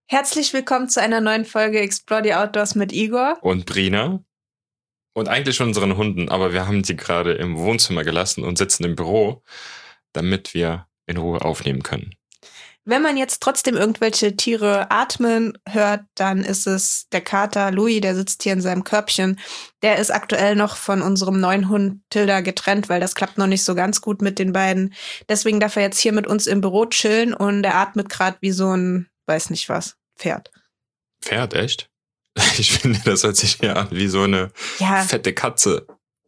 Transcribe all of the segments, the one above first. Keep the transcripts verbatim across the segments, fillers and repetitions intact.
Herzlich willkommen zu einer neuen Folge Explore the Outdoors mit Igor. Und Brina. Und eigentlich unseren Hunden, aber wir haben sie gerade im Wohnzimmer gelassen und sitzen im Büro, damit wir in Ruhe aufnehmen können. Wenn man jetzt trotzdem irgendwelche Tiere atmen hört, dann ist es der Kater Louis, der sitzt hier in seinem Körbchen. Der ist aktuell noch von unserem neuen Hund Tilda getrennt, weil das klappt noch nicht so ganz gut mit den beiden. Deswegen darf er jetzt hier mit uns im Büro chillen und er atmet gerade wie so ein, weiß nicht was, Pferd. Pferd, echt? Ich finde, das hört sich ja an wie so eine ja. fette Katze.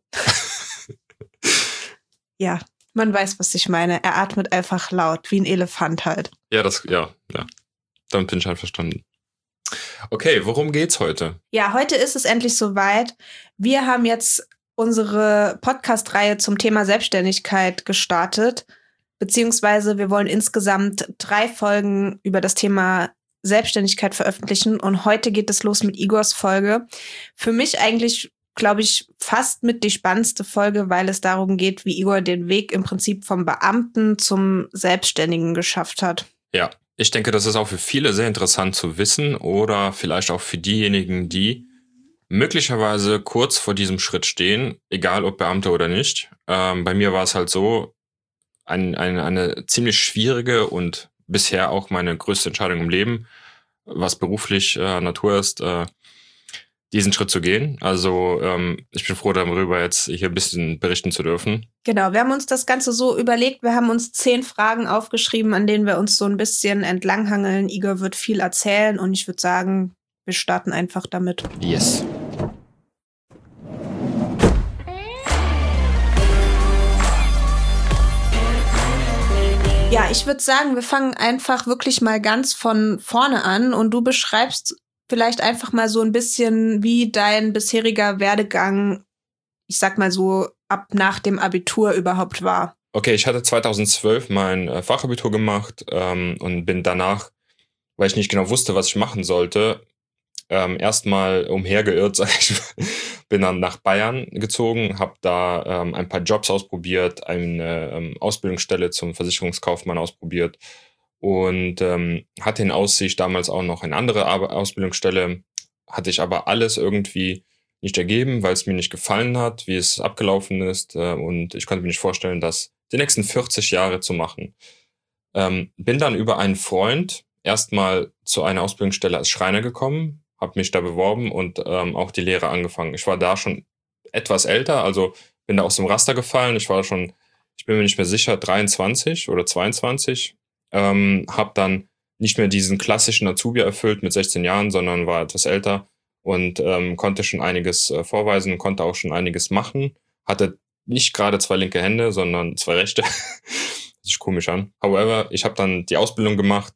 Ja, man weiß, was ich meine. Er atmet einfach laut, wie ein Elefant halt. Ja, das, ja, ja. Damit bin ich einverstanden. Okay, worum geht's heute? Ja, heute ist es endlich soweit. Wir haben jetzt unsere Podcast-Reihe zum Thema Selbstständigkeit gestartet. Beziehungsweise wir wollen insgesamt drei Folgen über das Thema Selbstständigkeit veröffentlichen und heute geht es los mit Igors Folge. Für mich eigentlich, glaube ich, fast mit die spannendste Folge, weil es darum geht, wie Igor den Weg im Prinzip vom Beamten zum Selbstständigen geschafft hat. Ja, ich denke, das ist auch für viele sehr interessant zu wissen oder vielleicht auch für diejenigen, die möglicherweise kurz vor diesem Schritt stehen, egal ob Beamte oder nicht. Ähm, bei mir war es halt so, ein, ein, eine ziemlich schwierige und bisher auch meine größte Entscheidung im Leben, was beruflich äh, Natur ist, äh, diesen Schritt zu gehen. Also ähm, ich bin froh darüber, jetzt hier ein bisschen berichten zu dürfen. Genau, wir haben uns das Ganze so überlegt, wir haben uns zehn Fragen aufgeschrieben, an denen wir uns so ein bisschen entlanghangeln. Igor wird viel erzählen und ich würde sagen, wir starten einfach damit. Yes. Ja, ich würde sagen, wir fangen einfach wirklich mal ganz von vorne an und du beschreibst vielleicht einfach mal so ein bisschen, wie dein bisheriger Werdegang, ich sag mal so, ab nach dem Abitur überhaupt war. Okay, ich hatte zweitausendzwölf mein äh, Fachabitur gemacht ähm, und bin danach, weil ich nicht genau wusste, was ich machen sollte, ähm, erstmal umhergeirrt, sag ich mal. Bin dann nach Bayern gezogen, habe da ähm, ein paar Jobs ausprobiert, eine ähm, Ausbildungsstelle zum Versicherungskaufmann ausprobiert und ähm, hatte in Aussicht damals auch noch eine andere Ar- Ausbildungsstelle, hatte ich aber alles irgendwie nicht ergeben, weil es mir nicht gefallen hat, wie es abgelaufen ist äh, und ich konnte mir nicht vorstellen, das die nächsten vierzig Jahre zu machen. Ähm, bin dann über einen Freund erstmal zu einer Ausbildungsstelle als Schreiner gekommen, habe mich da beworben und ähm, auch die Lehre angefangen. Ich war da schon etwas älter, also bin da aus dem Raster gefallen. Ich war schon, ich bin mir nicht mehr sicher, dreiundzwanzig oder zweiundzwanzig. Ähm, habe dann nicht mehr diesen klassischen Azubi erfüllt mit sechzehn Jahren, sondern war etwas älter und ähm, konnte schon einiges äh, vorweisen, konnte auch schon einiges machen. Hatte nicht gerade zwei linke Hände, sondern zwei rechte. Hört sich komisch an. However, ich habe dann die Ausbildung gemacht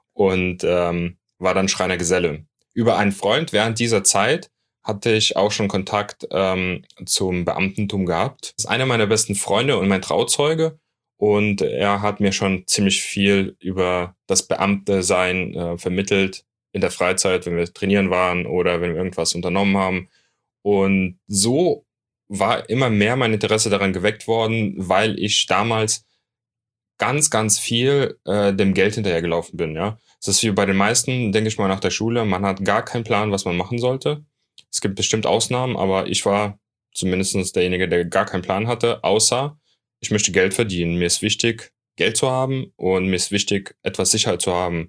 und ähm, war dann Schreinergeselle. Über einen Freund während dieser Zeit hatte ich auch schon Kontakt ähm, zum Beamtentum gehabt. Das ist einer meiner besten Freunde und mein Trauzeuge. Und er hat mir schon ziemlich viel über das Beamte-Sein äh, vermittelt in der Freizeit, wenn wir trainieren waren oder wenn wir irgendwas unternommen haben. Und so war immer mehr mein Interesse daran geweckt worden, weil ich damals ganz, ganz viel äh, dem Geld hinterhergelaufen bin, ja. Das ist wie bei den meisten, denke ich mal, nach der Schule. Man hat gar keinen Plan, was man machen sollte. Es gibt bestimmt Ausnahmen, aber ich war zumindest derjenige, der gar keinen Plan hatte, außer ich möchte Geld verdienen. Mir ist wichtig, Geld zu haben und mir ist wichtig, etwas Sicherheit zu haben.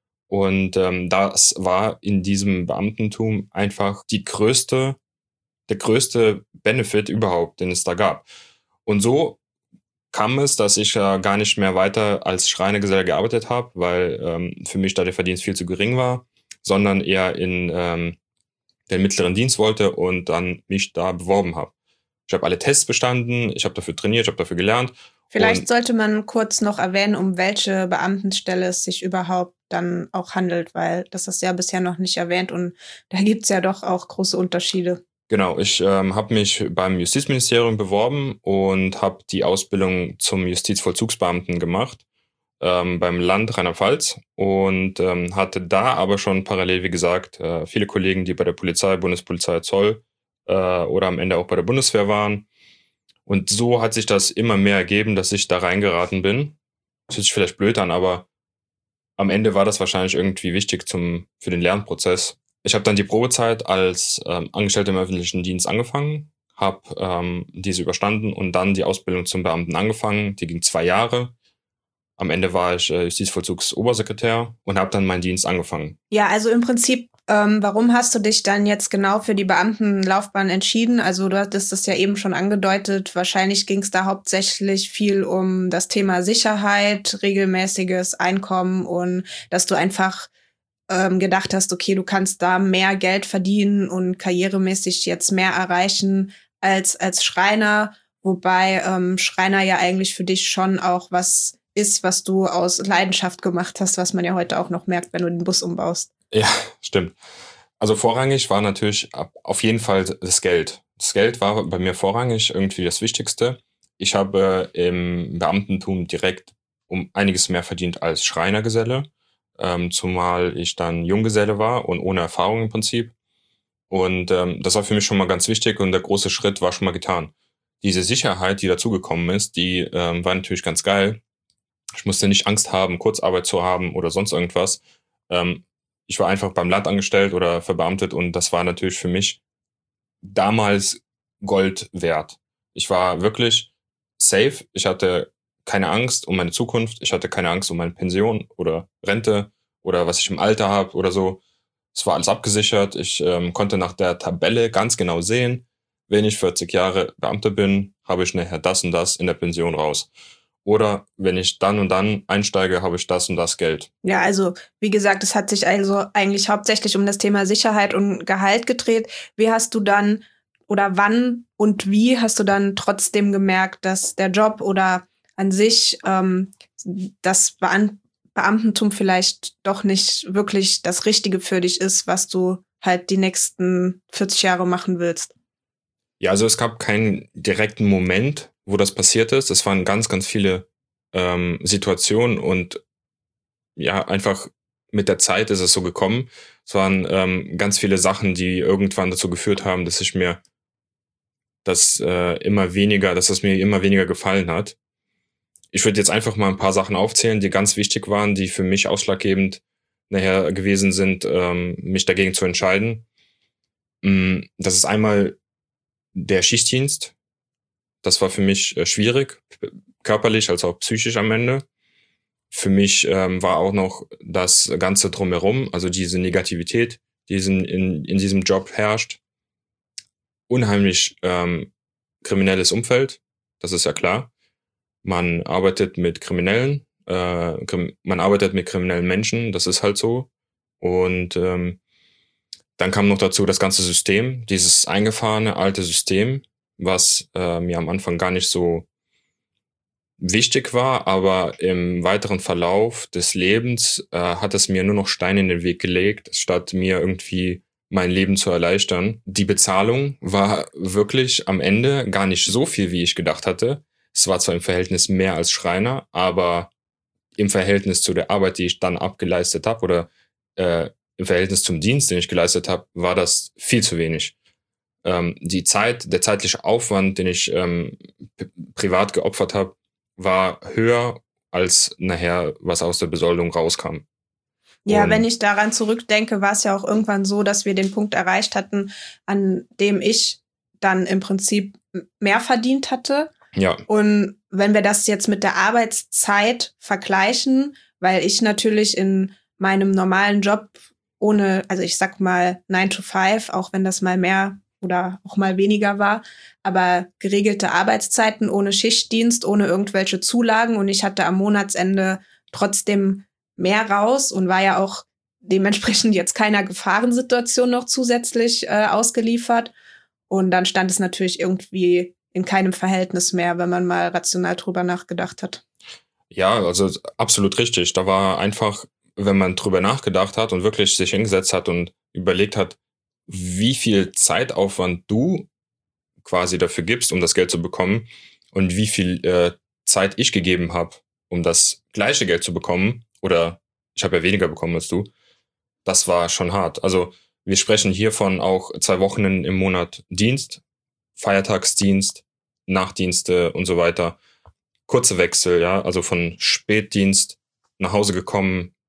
Und ähm, das war in diesem Beamtentum einfach die größte, der größte Benefit überhaupt, den es da gab. Und so kam es, dass ich äh, gar nicht mehr weiter als Schreinergeselle gearbeitet habe, weil ähm, für mich da der Verdienst viel zu gering war, sondern eher in ähm, den mittleren Dienst wollte und dann mich da beworben habe. Ich habe alle Tests bestanden, ich habe dafür trainiert, ich habe dafür gelernt. Vielleicht sollte man kurz noch erwähnen, um welche Beamtenstelle es sich überhaupt dann auch handelt, weil das ist ja bisher noch nicht erwähnt und da gibt es ja doch auch große Unterschiede. Genau, ich ähm, habe mich beim Justizministerium beworben und habe die Ausbildung zum Justizvollzugsbeamten gemacht ähm, beim Land Rheinland-Pfalz und ähm, hatte da aber schon parallel, wie gesagt, äh, viele Kollegen, die bei der Polizei, Bundespolizei, Zoll äh, oder am Ende auch bei der Bundeswehr waren. Und so hat sich das immer mehr ergeben, dass ich da reingeraten bin. Das hört sich vielleicht blöd an, aber am Ende war das wahrscheinlich irgendwie wichtig zum für den Lernprozess. Ich habe dann die Probezeit als ähm, Angestellter im öffentlichen Dienst angefangen, habe ähm, diese überstanden und dann die Ausbildung zum Beamten angefangen. Die ging zwei Jahre. Am Ende war ich äh, Justizvollzugsobersekretär und habe dann meinen Dienst angefangen. Ja, also im Prinzip, ähm, warum hast du dich dann jetzt genau für die Beamtenlaufbahn entschieden? Also du hattest das ja eben schon angedeutet. Wahrscheinlich ging es da hauptsächlich viel um das Thema Sicherheit, regelmäßiges Einkommen und dass du einfach ähm, gedacht hast, okay, du kannst da mehr Geld verdienen und karrieremäßig jetzt mehr erreichen als als Schreiner. Wobei ähm, Schreiner ja eigentlich für dich schon auch was ist, was du aus Leidenschaft gemacht hast, was man ja heute auch noch merkt, wenn du den Bus umbaust. Ja, stimmt. Also vorrangig war natürlich auf jeden Fall das Geld. Das Geld war bei mir vorrangig irgendwie das Wichtigste. Ich habe im Beamtentum direkt um einiges mehr verdient als Schreinergeselle, ähm, zumal ich dann Junggeselle war und ohne Erfahrung im Prinzip. Und ähm, das war für mich schon mal ganz wichtig und der große Schritt war schon mal getan. Diese Sicherheit, die dazugekommen ist, die ähm, war natürlich ganz geil. Ich musste nicht Angst haben, Kurzarbeit zu haben oder sonst irgendwas. Ähm, ich war einfach beim Land angestellt oder verbeamtet und das war natürlich für mich damals Gold wert. Ich war wirklich safe. Ich hatte keine Angst um meine Zukunft. Ich hatte keine Angst um meine Pension oder Rente oder was ich im Alter habe oder so. Es war alles abgesichert. Ich ähm, konnte nach der Tabelle ganz genau sehen, wenn ich vierzig Jahre Beamter bin, habe ich nachher das und das in der Pension raus. Oder wenn ich dann und dann einsteige, habe ich das und das Geld. Ja, also wie gesagt, es hat sich also eigentlich hauptsächlich um das Thema Sicherheit und Gehalt gedreht. Wie hast du dann oder wann und wie hast du dann trotzdem gemerkt, dass der Job oder an sich ähm, das Beam- Beamtentum vielleicht doch nicht wirklich das Richtige für dich ist, was du halt die nächsten vierzig Jahre machen willst? Ja, also es gab keinen direkten Moment, wo das passiert ist. Es waren ganz, ganz viele ähm, Situationen und ja, einfach mit der Zeit ist es so gekommen. Es waren ähm, ganz viele Sachen, die irgendwann dazu geführt haben, dass ich mir das äh, immer weniger, dass es mir immer weniger gefallen hat. Ich würde jetzt einfach mal ein paar Sachen aufzählen, die ganz wichtig waren, die für mich ausschlaggebend nachher gewesen sind, ähm, mich dagegen zu entscheiden. Das ist einmal der Schichtdienst. Das war für mich äh, schwierig, körperlich als auch psychisch am Ende. Für mich ähm, war auch noch das Ganze drumherum, also diese Negativität, die in, in, in diesem Job herrscht. Unheimlich ähm, kriminelles Umfeld, das ist ja klar. Man arbeitet mit Kriminellen, äh, krim- man arbeitet mit kriminellen Menschen, das ist halt so. Und ähm, dann kam noch dazu das ganze System, dieses eingefahrene alte System, was äh, mir am Anfang gar nicht so wichtig war, aber im weiteren Verlauf des Lebens äh, hat es mir nur noch Steine in den Weg gelegt, statt mir irgendwie mein Leben zu erleichtern. Die Bezahlung war wirklich am Ende gar nicht so viel, wie ich gedacht hatte. Es war zwar im Verhältnis mehr als Schreiner, aber im Verhältnis zu der Arbeit, die ich dann abgeleistet habe oder äh, im Verhältnis zum Dienst, den ich geleistet habe, war das viel zu wenig. Ähm, die Zeit, der zeitliche Aufwand, den ich ähm, p- privat geopfert habe, war höher als nachher, was aus der Besoldung rauskam. Ja, Und wenn ich daran zurückdenke, war es ja auch irgendwann so, dass wir den Punkt erreicht hatten, an dem ich dann im Prinzip mehr verdient hatte. ja, Und wenn wir das jetzt mit der Arbeitszeit vergleichen, weil ich natürlich in meinem normalen Job ohne, also ich sag mal nine to five, auch wenn das mal mehr oder auch mal weniger war, aber geregelte Arbeitszeiten ohne Schichtdienst, ohne irgendwelche Zulagen und ich hatte am Monatsende trotzdem mehr raus und war ja auch dementsprechend jetzt keiner Gefahrensituation noch zusätzlich äh, ausgeliefert. Und dann stand es natürlich irgendwie in keinem Verhältnis mehr, wenn man mal rational drüber nachgedacht hat. Ja, also absolut richtig. Da war einfach, wenn man drüber nachgedacht hat und wirklich sich hingesetzt hat und überlegt hat, wie viel Zeitaufwand du quasi dafür gibst, um das Geld zu bekommen und wie viel äh, Zeit ich gegeben habe, um das gleiche Geld zu bekommen, oder ich habe ja weniger bekommen als du, das war schon hart. Also wir sprechen hier von auch zwei Wochen im Monat Dienst, Feiertagsdienst, Nachtdienste und so weiter. Kurze Wechsel, ja, also von Spätdienst nach Hause gekommen,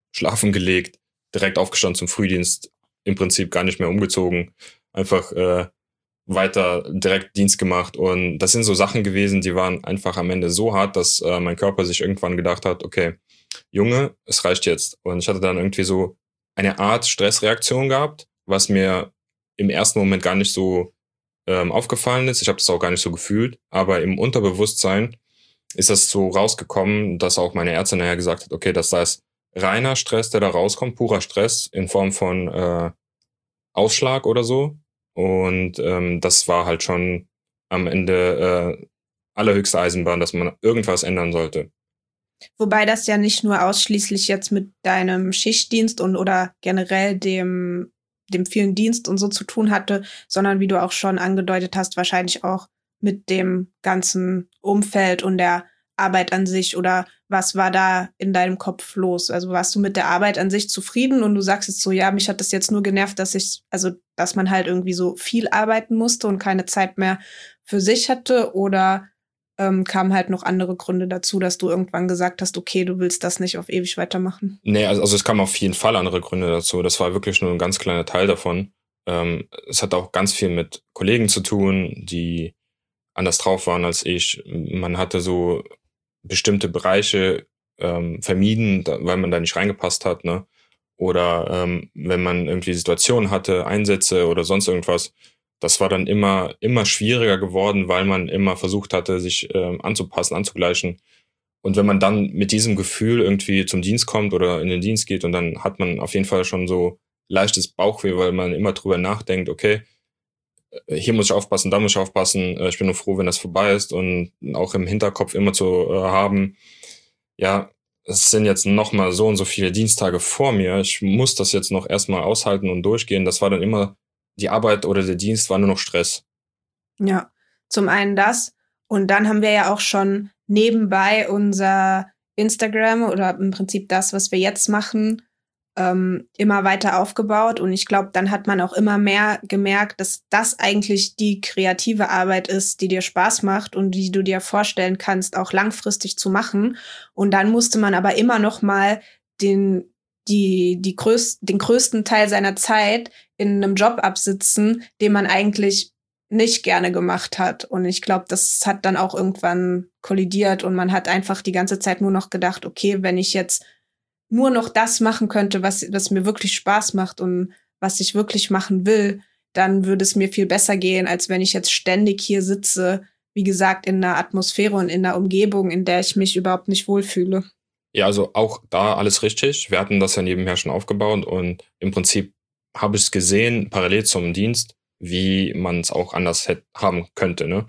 schlafen gelegt, direkt aufgestanden zum Frühdienst, im Prinzip gar nicht mehr umgezogen, einfach äh, weiter direkt Dienst gemacht. Und das sind so Sachen gewesen, die waren einfach am Ende so hart, dass äh, mein Körper sich irgendwann gedacht hat, okay, Junge, es reicht jetzt. Und ich hatte dann irgendwie so eine Art Stressreaktion gehabt, was mir im ersten Moment gar nicht so ähm, aufgefallen ist. Ich habe das auch gar nicht so gefühlt, aber im Unterbewusstsein ist das so rausgekommen, dass auch meine Ärztin nachher gesagt hat, okay, das ist reiner Stress, der da rauskommt, purer Stress in Form von äh, Ausschlag oder so. Und ähm, das war halt schon am Ende äh, allerhöchste Eisenbahn, dass man irgendwas ändern sollte. Wobei das ja nicht nur ausschließlich jetzt mit deinem Schichtdienst und oder generell dem, dem vielen Dienst und so zu tun hatte, sondern wie du auch schon angedeutet hast, wahrscheinlich auch mit dem ganzen Umfeld und der Arbeit an sich. Oder was war da in deinem Kopf los? Also warst du mit der Arbeit an sich zufrieden und du sagst jetzt so, ja, mich hat das jetzt nur genervt, dass ich, also dass man halt irgendwie so viel arbeiten musste und keine Zeit mehr für sich hatte, oder ähm, kamen halt noch andere Gründe dazu, dass du irgendwann gesagt hast, okay, du willst das nicht auf ewig weitermachen? Nee, also, also es kamen auf jeden Fall andere Gründe dazu. Das war wirklich nur ein ganz kleiner Teil davon. Ähm, es hat auch ganz viel mit Kollegen zu tun, die anders drauf waren als ich. Man hatte so bestimmte Bereiche ähm, vermieden, da, weil man da nicht reingepasst hat, ne? Oder ähm, wenn man irgendwie Situationen hatte, Einsätze oder sonst irgendwas, das war dann immer immer schwieriger geworden, weil man immer versucht hatte, sich ähm, anzupassen, anzugleichen. Und wenn man dann mit diesem Gefühl irgendwie zum Dienst kommt oder in den Dienst geht, und dann hat man auf jeden Fall schon so leichtes Bauchweh, weil man immer drüber nachdenkt, okay, hier muss ich aufpassen, da muss ich aufpassen. Ich bin nur froh, wenn das vorbei ist, und auch im Hinterkopf immer zu äh, haben, ja, es sind jetzt noch mal so und so viele Diensttage vor mir. Ich muss das jetzt noch erstmal aushalten und durchgehen. Das war dann immer, die Arbeit oder der Dienst war nur noch Stress. Ja, zum einen das. Und dann haben wir ja auch schon nebenbei unser Instagram oder im Prinzip das, was wir jetzt machen, ähm, immer weiter aufgebaut. Und ich glaube, dann hat man auch immer mehr gemerkt, dass das eigentlich die kreative Arbeit ist, die dir Spaß macht und die du dir vorstellen kannst, auch langfristig zu machen. Und dann musste man aber immer noch mal den, die, die größ- den größten Teil seiner Zeit in einem Job absitzen, den man eigentlich nicht gerne gemacht hat. Und ich glaube, das hat dann auch irgendwann kollidiert und man hat einfach die ganze Zeit nur noch gedacht, okay, wenn ich jetzt nur noch das machen könnte, was, was mir wirklich Spaß macht und was ich wirklich machen will, dann würde es mir viel besser gehen, als wenn ich jetzt ständig hier sitze, wie gesagt, in einer Atmosphäre und in einer Umgebung, in der ich mich überhaupt nicht wohlfühle. Ja, also auch da alles richtig. Wir hatten das ja nebenher schon aufgebaut, und im Prinzip habe ich es gesehen, parallel zum Dienst, wie man es auch anders hätte, haben könnte, ne?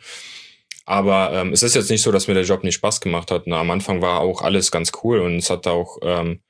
Aber ähm, es ist jetzt nicht so, dass mir der Job nicht Spaß gemacht hat. Ne? Am Anfang war auch alles ganz cool, und es hat auch ähm,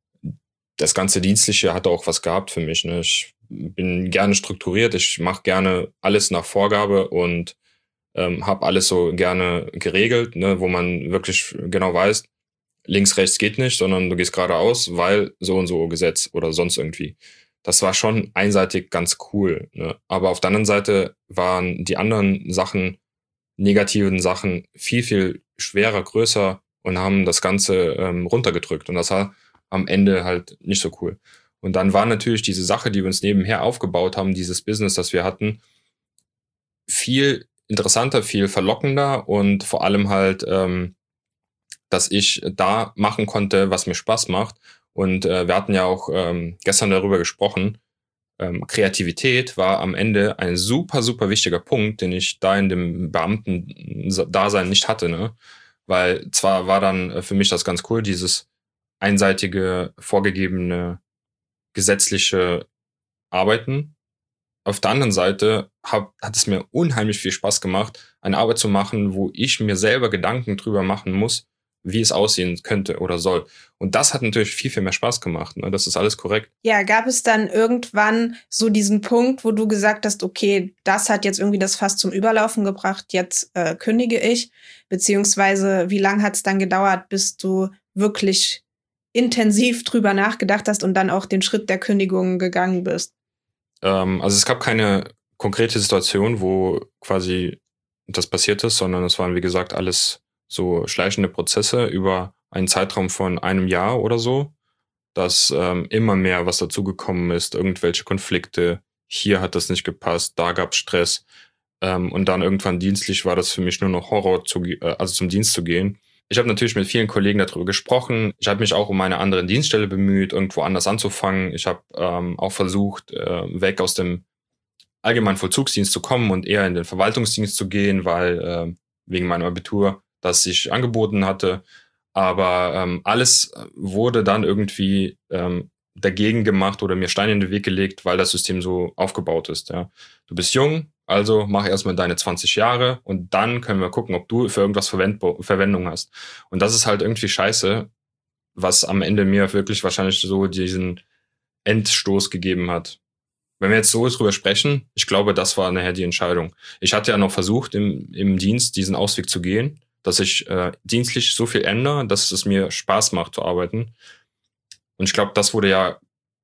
das ganze Dienstliche hat auch was gehabt für mich. Ne? Ich bin gerne strukturiert, ich mache gerne alles nach Vorgabe und ähm, habe alles so gerne geregelt, ne? Wo man wirklich genau weiß, links, rechts geht nicht, sondern du gehst geradeaus, weil so und so Gesetz oder sonst irgendwie. Das war schon einseitig ganz cool. Ne? Aber auf der anderen Seite waren die anderen Sachen, negativen Sachen, viel, viel schwerer, größer und haben das Ganze ähm, runtergedrückt. Und das war am Ende halt nicht so cool. Und dann war natürlich diese Sache, die wir uns nebenher aufgebaut haben, dieses Business, das wir hatten, viel interessanter, viel verlockender, und vor allem halt, ähm, dass ich da machen konnte, was mir Spaß macht. Und äh, wir hatten ja auch ähm, gestern darüber gesprochen, ähm, Kreativität war am Ende ein super, super wichtiger Punkt, den ich da in dem Beamten-Dasein nicht hatte. Ne? Weil zwar war dann für mich das ganz cool, dieses einseitige, vorgegebene, gesetzliche Arbeiten. Auf der anderen Seite hab, hat es mir unheimlich viel Spaß gemacht, eine Arbeit zu machen, wo ich mir selber Gedanken drüber machen muss, wie es aussehen könnte oder soll. Und das hat natürlich viel, viel mehr Spaß gemacht. Ne? Das ist alles korrekt. Ja, gab es dann irgendwann so diesen Punkt, wo du gesagt hast, okay, das hat jetzt irgendwie das Fass zum Überlaufen gebracht, jetzt äh, kündige ich? Beziehungsweise wie lange hat es dann gedauert, bis du wirklich intensiv drüber nachgedacht hast und dann auch den Schritt der Kündigung gegangen bist? Ähm, also es gab keine konkrete Situation, wo quasi das passiert ist, sondern es waren, wie gesagt, alles so schleichende Prozesse über einen Zeitraum von einem Jahr oder so. dass ähm, immer mehr was dazugekommen ist, irgendwelche Konflikte, hier hat das nicht gepasst, da gab es Stress. Ähm, und dann irgendwann dienstlich war das für mich nur noch Horror, zu, äh, also zum Dienst zu gehen. Ich habe natürlich mit vielen Kollegen darüber gesprochen. Ich habe mich auch um eine andere Dienststelle bemüht, irgendwo anders anzufangen. Ich habe ähm, auch versucht, äh, weg aus dem allgemeinen Vollzugsdienst zu kommen und eher in den Verwaltungsdienst zu gehen, weil äh, wegen meinem Abitur das sich angeboten hatte. Aber ähm, alles wurde dann irgendwie ähm, dagegen gemacht oder mir Steine in den Weg gelegt, weil das System so aufgebaut ist. Ja. Du bist jung, also mach erstmal deine zwanzig Jahre und dann können wir gucken, ob du für irgendwas Verwend- Verwendung hast. Und das ist halt irgendwie scheiße, was am Ende mir wirklich wahrscheinlich so diesen Endstoß gegeben hat. Wenn wir jetzt so drüber sprechen, ich glaube, das war nachher die Entscheidung. Ich hatte ja noch versucht, im, im Dienst diesen Ausweg zu gehen, dass ich äh, dienstlich so viel ändere, dass es mir Spaß macht zu arbeiten. Und ich glaube, das wurde ja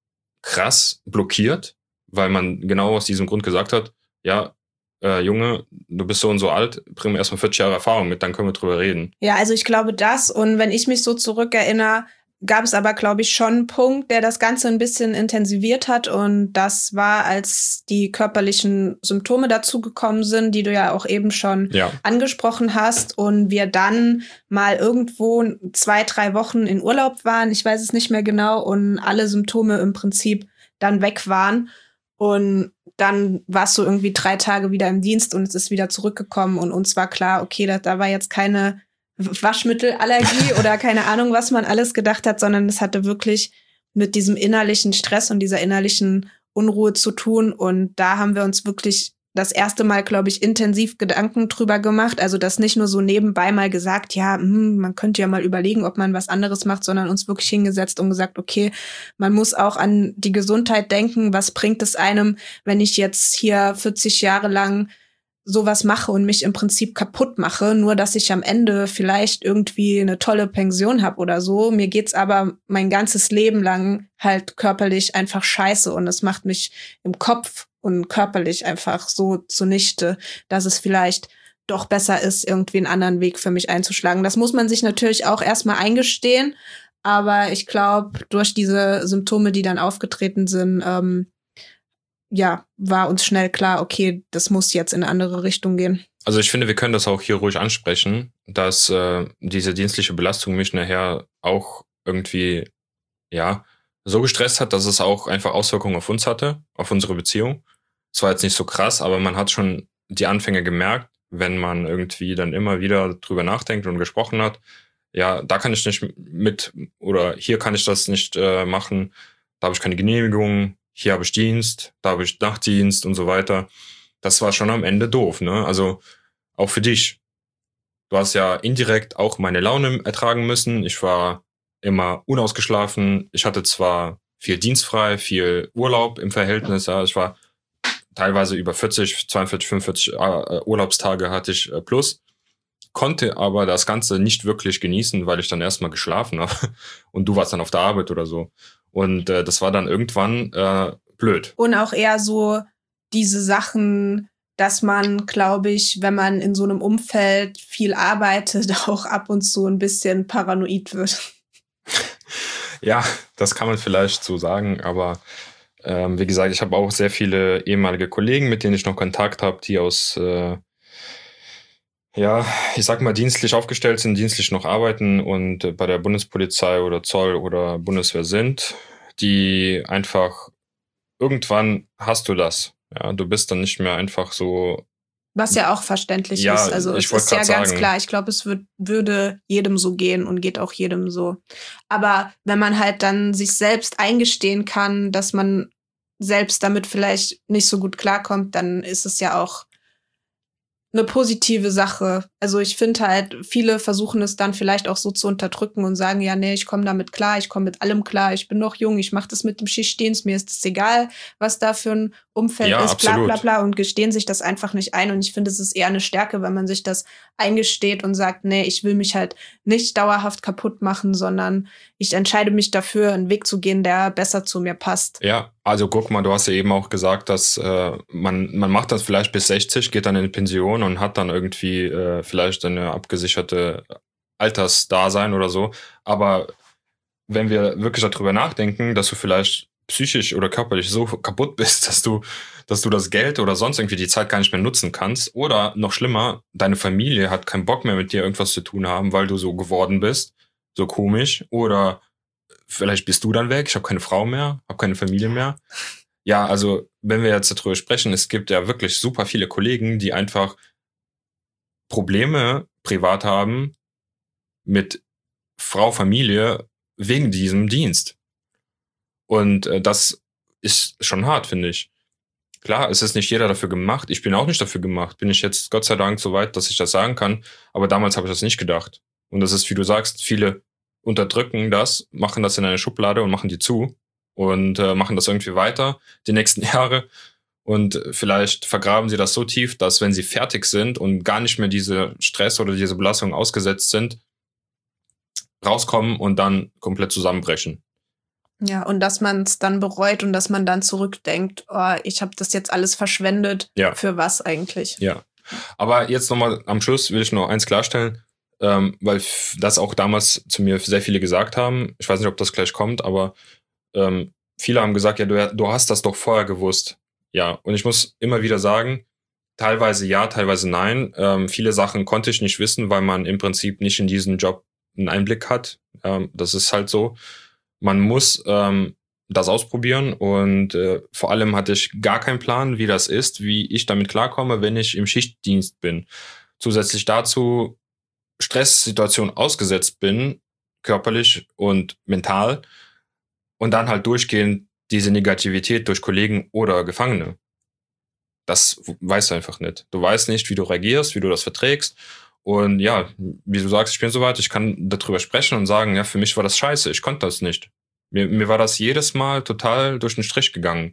krass blockiert, weil man genau aus diesem Grund gesagt hat, ja, äh, Junge, du bist so und so alt, bring mir erstmal vierzig Jahre Erfahrung mit, dann können wir drüber reden. Ja, also ich glaube das. Und wenn ich mich so zurückerinnere, gab es aber, glaube ich, schon einen Punkt, der das Ganze ein bisschen intensiviert hat. Und das war, als die körperlichen Symptome dazugekommen sind, die du ja auch eben schon ja. angesprochen hast. Und wir dann mal irgendwo zwei, drei Wochen in Urlaub waren. Ich weiß es nicht mehr genau. Und alle Symptome im Prinzip dann weg waren. Und dann warst du irgendwie drei Tage wieder im Dienst und es ist wieder zurückgekommen. Und uns war klar, okay, da, da war jetzt keine Waschmittelallergie oder keine Ahnung, was man alles gedacht hat, sondern es hatte wirklich mit diesem innerlichen Stress und dieser innerlichen Unruhe zu tun. Und da haben wir uns wirklich das erste Mal, glaube ich, intensiv Gedanken drüber gemacht. Also das nicht nur so nebenbei mal gesagt, ja, hm, man könnte ja mal überlegen, ob man was anderes macht, sondern uns wirklich hingesetzt und gesagt, okay, man muss auch an die Gesundheit denken. Was bringt es einem, wenn ich jetzt hier vierzig Jahre lang sowas mache und mich im Prinzip kaputt mache, nur dass ich am Ende vielleicht irgendwie eine tolle Pension habe oder so. Mir geht's aber mein ganzes Leben lang halt körperlich einfach scheiße und es macht mich im Kopf und körperlich einfach so zunichte, dass es vielleicht doch besser ist, irgendwie einen anderen Weg für mich einzuschlagen. Das muss man sich natürlich auch erstmal eingestehen, aber ich glaube, durch diese Symptome, die dann aufgetreten sind, ähm, ja, war uns schnell klar, okay, das muss jetzt in eine andere Richtung gehen. Also ich finde, wir können das auch hier ruhig ansprechen, dass äh, diese dienstliche Belastung mich nachher auch irgendwie, ja, so gestresst hat, dass es auch einfach Auswirkungen auf uns hatte, auf unsere Beziehung. Es war jetzt nicht so krass, aber man hat schon die Anfänge gemerkt, wenn man irgendwie dann immer wieder drüber nachdenkt und gesprochen hat, ja, da kann ich nicht mit oder hier kann ich das nicht äh, machen, da habe ich keine Genehmigung, hier habe ich Dienst, da habe ich Nachtdienst und so weiter. Das war schon am Ende doof, ne? Also auch für dich. Du hast ja indirekt auch meine Laune ertragen müssen. Ich war immer unausgeschlafen. Ich hatte zwar viel dienstfrei, viel Urlaub im Verhältnis. Ja, ich war teilweise über vierzig, zweiundvierzig, fünfundvierzig uh, Urlaubstage hatte ich uh, plus. Konnte aber das Ganze nicht wirklich genießen, weil ich dann erstmal geschlafen habe. Und du warst dann auf der Arbeit oder so. Und äh, das war dann irgendwann äh, blöd. Und auch eher so diese Sachen, dass man, glaube ich, wenn man in so einem Umfeld viel arbeitet, auch ab und zu ein bisschen paranoid wird. Ja, das kann man vielleicht so sagen, aber ähm, wie gesagt, ich habe auch sehr viele ehemalige Kollegen, mit denen ich noch Kontakt habe, die aus, äh, ja, ich sag mal, dienstlich aufgestellt sind, dienstlich noch arbeiten und äh, bei der Bundespolizei oder Zoll oder Bundeswehr sind, die einfach, irgendwann hast du das. Ja, du bist dann nicht mehr einfach so. Was ja auch verständlich ja, ist. Also es ist ja ganz klar. Ich glaube, es wird, würde jedem so gehen und geht auch jedem so. Aber wenn man halt dann sich selbst eingestehen kann, dass man selbst damit vielleicht nicht so gut klarkommt, dann ist es ja auch eine positive Sache. Also ich finde halt, viele versuchen es dann vielleicht auch so zu unterdrücken und sagen, ja, nee, ich komme damit klar, ich komme mit allem klar, ich bin noch jung, ich mache das mit dem Schichtdienst, mir ist es egal, was da für ein Umfeld ja, ist, bla absolut. bla bla, und gestehen sich das einfach nicht ein. Und ich finde, es ist eher eine Stärke, wenn man sich das eingesteht und sagt, nee, ich will mich halt nicht dauerhaft kaputt machen, sondern ich entscheide mich dafür, einen Weg zu gehen, der besser zu mir passt. Ja, also guck mal, du hast ja eben auch gesagt, dass äh, man man macht das vielleicht bis sechzig, geht dann in die Pension und hat dann irgendwie äh, vielleicht eine abgesicherte Altersdasein oder so. Aber wenn wir wirklich darüber nachdenken, dass du vielleicht psychisch oder körperlich so kaputt bist, dass du, dass du das Geld oder sonst irgendwie die Zeit gar nicht mehr nutzen kannst. Oder noch schlimmer, deine Familie hat keinen Bock mehr mit dir irgendwas zu tun haben, weil du so geworden bist, so komisch. Oder vielleicht bist du dann weg, ich habe keine Frau mehr, habe keine Familie mehr. Ja, also wenn wir jetzt darüber sprechen, es gibt ja wirklich super viele Kollegen, die einfach Probleme privat haben mit Frau, Familie wegen diesem Dienst. Und äh, das ist schon hart, finde ich. Klar, es ist nicht jeder dafür gemacht. Ich bin auch nicht dafür gemacht. Bin ich jetzt Gott sei Dank so weit, dass ich das sagen kann. Aber damals habe ich das nicht gedacht. Und das ist, wie du sagst, viele unterdrücken das, machen das in eine Schublade und machen die zu und äh, machen das irgendwie weiter die nächsten Jahre. Und vielleicht vergraben sie das so tief, dass wenn sie fertig sind und gar nicht mehr diese Stress oder diese Belastung ausgesetzt sind, rauskommen und dann komplett zusammenbrechen. Ja, und dass man es dann bereut und dass man dann zurückdenkt, oh, ich habe das jetzt alles verschwendet. Ja. Für was eigentlich? Ja, aber jetzt nochmal am Schluss will ich noch eins klarstellen, ähm, weil das auch damals zu mir sehr viele gesagt haben. Ich weiß nicht, ob das gleich kommt, aber ähm, viele haben gesagt, ja, du, du hast das doch vorher gewusst. Ja, und ich muss immer wieder sagen, teilweise ja, teilweise nein. Ähm, viele Sachen konnte ich nicht wissen, weil man im Prinzip nicht in diesen Job einen Einblick hat. Ähm, das ist halt so. Man muss ähm, das ausprobieren und äh, vor allem hatte ich gar keinen Plan, wie das ist, wie ich damit klarkomme, wenn ich im Schichtdienst bin. Zusätzlich dazu Stresssituationen ausgesetzt bin, körperlich und mental, und dann halt durchgehend diese Negativität durch Kollegen oder Gefangene. Das weißt du einfach nicht. Du weißt nicht, wie du reagierst, wie du das verträgst. Und ja, wie du sagst, ich bin soweit, ich kann darüber sprechen und sagen, ja, für mich war das scheiße, ich konnte das nicht. Mir, mir war das jedes Mal total durch den Strich gegangen.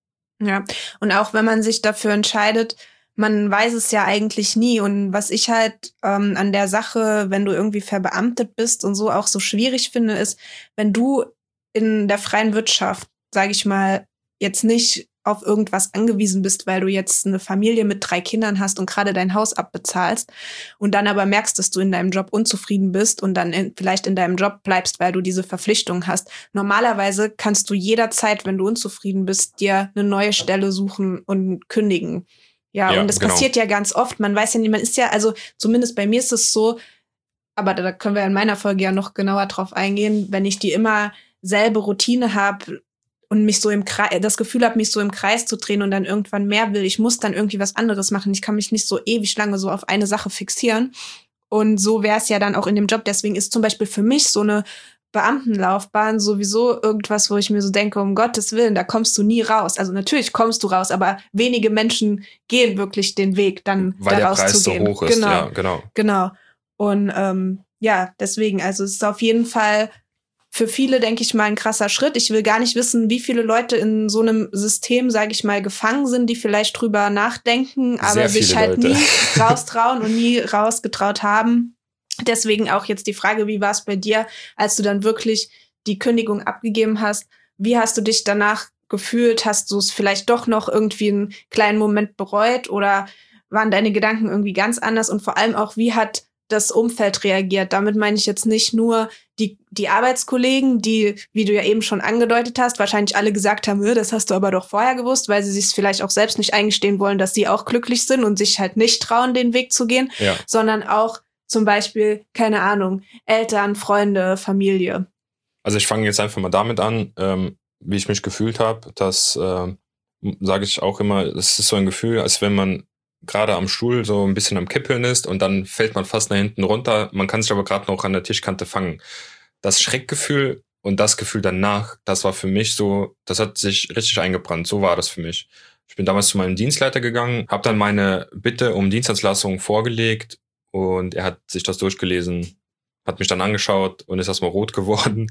Ja, und auch wenn man sich dafür entscheidet, man weiß es ja eigentlich nie. Und was ich halt ähm, an der Sache, wenn du irgendwie verbeamtet bist und so auch so schwierig finde, ist, wenn du in der freien Wirtschaft, sage ich mal, jetzt nicht auf irgendwas angewiesen bist, weil du jetzt eine Familie mit drei Kindern hast und gerade dein Haus abbezahlst und dann aber merkst, dass du in deinem Job unzufrieden bist und dann in, vielleicht in deinem Job bleibst, weil du diese Verpflichtung hast. Normalerweise kannst du jederzeit, wenn du unzufrieden bist, dir eine neue Stelle suchen und kündigen. Ja, ja, und das genau. passiert ja ganz oft. Man weiß ja nicht, man ist ja, also zumindest bei mir ist es so, aber da können wir in meiner Folge ja noch genauer drauf eingehen, wenn ich die immer selbe Routine habe, und mich so im Kreis, das Gefühl habe, mich so im Kreis zu drehen und dann irgendwann mehr will. Ich muss dann irgendwie was anderes machen. Ich kann mich nicht so ewig lange so auf eine Sache fixieren. Und so wäre es ja dann auch in dem Job. Deswegen ist zum Beispiel für mich so eine Beamtenlaufbahn sowieso irgendwas, wo ich mir so denke, um Gottes Willen, da kommst du nie raus. Also natürlich kommst du raus, aber wenige Menschen gehen wirklich den Weg, dann Weil da rauszugehen. Weil der Preis so hoch ist, genau, ja, genau. Genau. Und ähm, ja, deswegen, also es ist auf jeden Fall für viele, denke ich mal, ein krasser Schritt. Ich will gar nicht wissen, wie viele Leute in so einem System, sage ich mal, gefangen sind, die vielleicht drüber nachdenken, aber sich halt Leute. nie raustrauen und nie rausgetraut haben. Deswegen auch jetzt die Frage, wie war es bei dir, als du dann wirklich die Kündigung abgegeben hast? Wie hast du dich danach gefühlt? Hast du es vielleicht doch noch irgendwie einen kleinen Moment bereut oder waren deine Gedanken irgendwie ganz anders? Und vor allem auch, wie hat das Umfeld reagiert? Damit meine ich jetzt nicht nur die, die Arbeitskollegen, die, wie du ja eben schon angedeutet hast, wahrscheinlich alle gesagt haben, das hast du aber doch vorher gewusst, weil sie sich vielleicht auch selbst nicht eingestehen wollen, dass sie auch glücklich sind und sich halt nicht trauen, den Weg zu gehen, ja. sondern auch zum Beispiel, keine Ahnung, Eltern, Freunde, Familie. Also ich fange jetzt einfach mal damit an, ähm, wie ich mich gefühlt habe. Das äh, sage ich auch immer, es ist so ein Gefühl, als wenn man gerade am Stuhl so ein bisschen am Kippeln ist und dann fällt man fast nach hinten runter. Man kann sich aber gerade noch an der Tischkante fangen. Das Schreckgefühl und das Gefühl danach, das war für mich so, das hat sich richtig eingebrannt. So war das für mich. Ich bin damals zu meinem Dienstleiter gegangen, habe dann meine Bitte um Dienstentlassung vorgelegt und er hat sich das durchgelesen, hat mich dann angeschaut und ist erstmal rot geworden.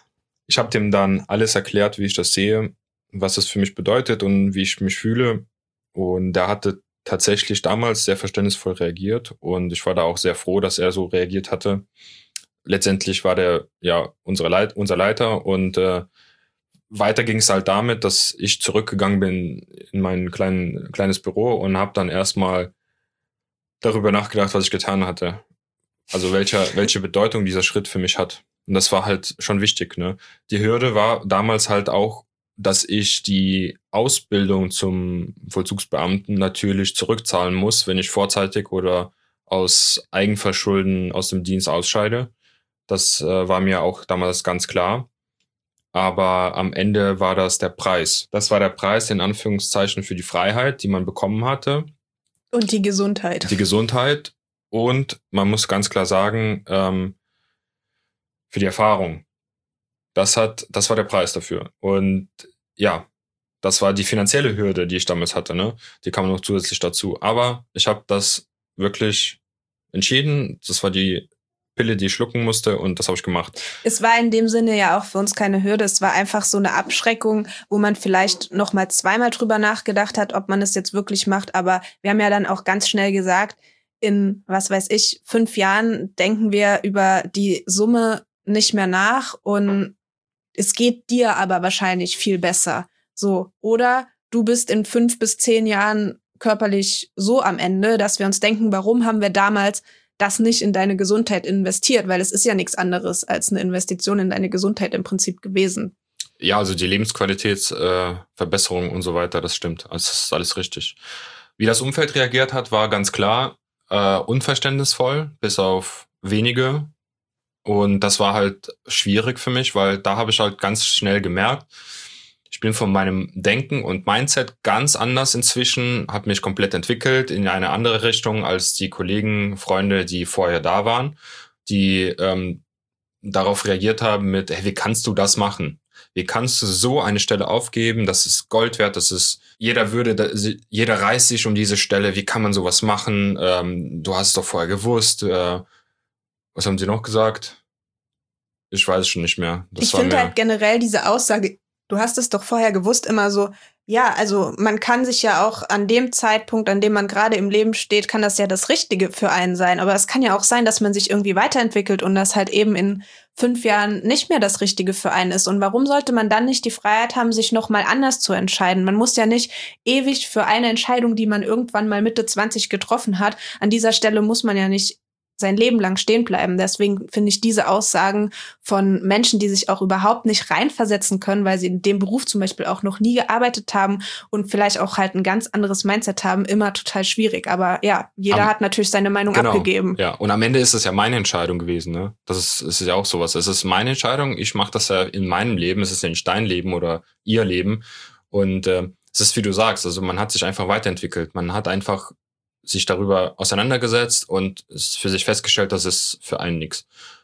Ich habe dem dann alles erklärt, wie ich das sehe, was das für mich bedeutet und wie ich mich fühle. Und er hatte tatsächlich damals sehr verständnisvoll reagiert und ich war da auch sehr froh, dass er so reagiert hatte. Letztendlich war der ja unsere Leit- unser Leiter und äh, weiter ging es halt damit, dass ich zurückgegangen bin in mein klein, kleines Büro und habe dann erstmal darüber nachgedacht, was ich getan hatte. Also welcher, welche Bedeutung dieser Schritt für mich hat. Und das war halt schon wichtig, ne? Die Hürde war damals halt auch, dass ich die Ausbildung zum Vollzugsbeamten natürlich zurückzahlen muss, wenn ich vorzeitig oder aus Eigenverschulden aus dem Dienst ausscheide. Das äh, war mir auch damals ganz klar. Aber am Ende war das der Preis. Das war der Preis in Anführungszeichen für die Freiheit, die man bekommen hatte. Und die Gesundheit. Die Gesundheit. Und man muss ganz klar sagen, ähm, für die Erfahrung. Das hat, das war der Preis dafür. Und ja, das war die finanzielle Hürde, die ich damals hatte, ne? Die kam noch zusätzlich dazu. Aber ich habe das wirklich entschieden. Das war die Pille, die ich schlucken musste, und das habe ich gemacht. Es war in dem Sinne ja auch für uns keine Hürde. Es war einfach so eine Abschreckung, wo man vielleicht noch mal zweimal drüber nachgedacht hat, ob man es jetzt wirklich macht. Aber wir haben ja dann auch ganz schnell gesagt, in, was weiß ich, fünf Jahren denken wir über die Summe nicht mehr nach und es geht dir aber wahrscheinlich viel besser. So, oder du bist in fünf bis zehn Jahren körperlich so am Ende, dass wir uns denken, warum haben wir damals das nicht in deine Gesundheit investiert? Weil es ist ja nichts anderes als eine Investition in deine Gesundheit im Prinzip gewesen. Ja, also die Lebensqualitätsverbesserung äh, und so weiter, das stimmt. Also das ist alles richtig. Wie das Umfeld reagiert hat, war ganz klar äh, unverständnisvoll, bis auf wenige. Und das war halt schwierig für mich, weil da habe ich halt ganz schnell gemerkt, ich bin von meinem Denken und Mindset ganz anders inzwischen, habe mich komplett entwickelt in eine andere Richtung als die Kollegen, Freunde, die vorher da waren, die ähm, darauf reagiert haben mit, hey, wie kannst du das machen? Wie kannst du so eine Stelle aufgeben? Das ist Gold wert, das ist, jeder würde, jeder reißt sich um diese Stelle, wie kann man sowas machen? Ähm, du hast es doch vorher gewusst. Äh, was haben sie noch gesagt? Ich weiß es schon nicht mehr. Das ich finde halt generell diese Aussage, du hast es doch vorher gewusst, immer so, ja, also man kann sich ja auch an dem Zeitpunkt, an dem man gerade im Leben steht, kann das ja das Richtige für einen sein. Aber es kann ja auch sein, dass man sich irgendwie weiterentwickelt und das halt eben in fünf Jahren nicht mehr das Richtige für einen ist. Und warum sollte man dann nicht die Freiheit haben, sich nochmal anders zu entscheiden? Man muss ja nicht ewig für eine Entscheidung, die man irgendwann mal Mitte zwanzig getroffen hat, an dieser Stelle muss man ja nicht sein Leben lang stehen bleiben. Deswegen finde ich diese Aussagen von Menschen, die sich auch überhaupt nicht reinversetzen können, weil sie in dem Beruf zum Beispiel auch noch nie gearbeitet haben und vielleicht auch halt ein ganz anderes Mindset haben, immer total schwierig. Aber ja, jeder am, hat natürlich seine Meinung genau, abgegeben. Ja, und am Ende ist es ja meine Entscheidung gewesen. Ne? Das ist, ist ja auch sowas. Es ist meine Entscheidung. Ich mache das ja in meinem Leben. Es ist ja nicht dein Leben oder ihr Leben. Und äh, es ist, wie du sagst, also man hat sich einfach weiterentwickelt. Man hat einfach sich darüber auseinandergesetzt und es für sich festgestellt, dass es für einen nichts.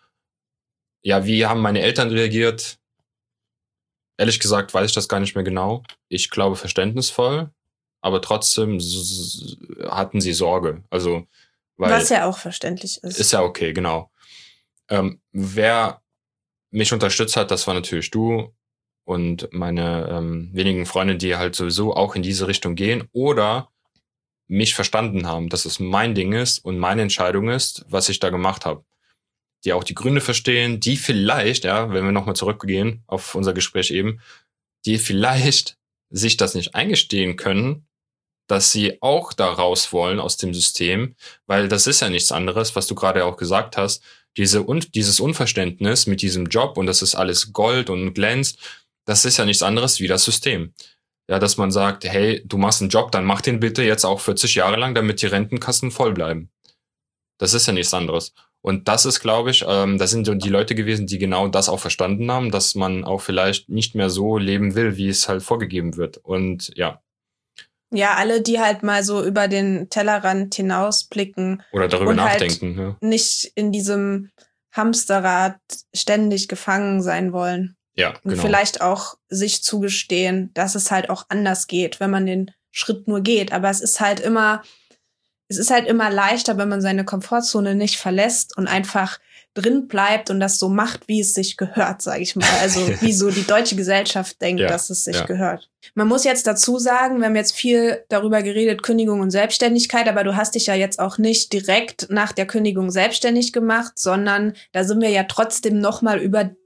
Ja, wie haben meine Eltern reagiert? Ehrlich gesagt weiß ich das gar nicht mehr genau. Ich glaube verständnisvoll, aber trotzdem hatten sie Sorge. Also, weil was ja auch verständlich ist. Ist ja okay, genau. Ähm, wer mich unterstützt hat, das war natürlich du und meine ähm, wenigen Freunde, die halt sowieso auch in diese Richtung gehen oder mich verstanden haben, dass es mein Ding ist und meine Entscheidung ist, was ich da gemacht habe. Die auch die Gründe verstehen, die vielleicht, ja, wenn wir nochmal zurückgehen auf unser Gespräch eben, die vielleicht sich das nicht eingestehen können, dass sie auch da raus wollen aus dem System, weil das ist ja nichts anderes, was du gerade auch gesagt hast, diese und dieses Unverständnis mit diesem Job und das ist alles Gold und glänzt, das ist ja nichts anderes wie das System. Ja, dass man sagt, hey, du machst einen Job, dann mach den bitte jetzt auch vierzig Jahre lang, damit die Rentenkassen voll bleiben. Das ist ja nichts anderes. Und das ist, glaube ich, ähm, das sind die Leute gewesen, die genau das auch verstanden haben, dass man auch vielleicht nicht mehr so leben will, wie es halt vorgegeben wird. Und ja. Ja, alle, die halt mal so über den Tellerrand hinausblicken. Oder darüber und nachdenken. Halt ja. Nicht in diesem Hamsterrad ständig gefangen sein wollen. Ja, genau. Und vielleicht auch sich zugestehen, dass es halt auch anders geht, wenn man den Schritt nur geht. Aber es ist halt immer, es ist halt immer leichter, wenn man seine Komfortzone nicht verlässt und einfach drin bleibt und das so macht, wie es sich gehört, sage ich mal. Also wie so die deutsche Gesellschaft denkt, ja, dass es sich ja. gehört. Man muss jetzt dazu sagen, wir haben jetzt viel darüber geredet, Kündigung und Selbstständigkeit, aber du hast dich ja jetzt auch nicht direkt nach der Kündigung selbstständig gemacht, sondern da sind wir ja trotzdem nochmal über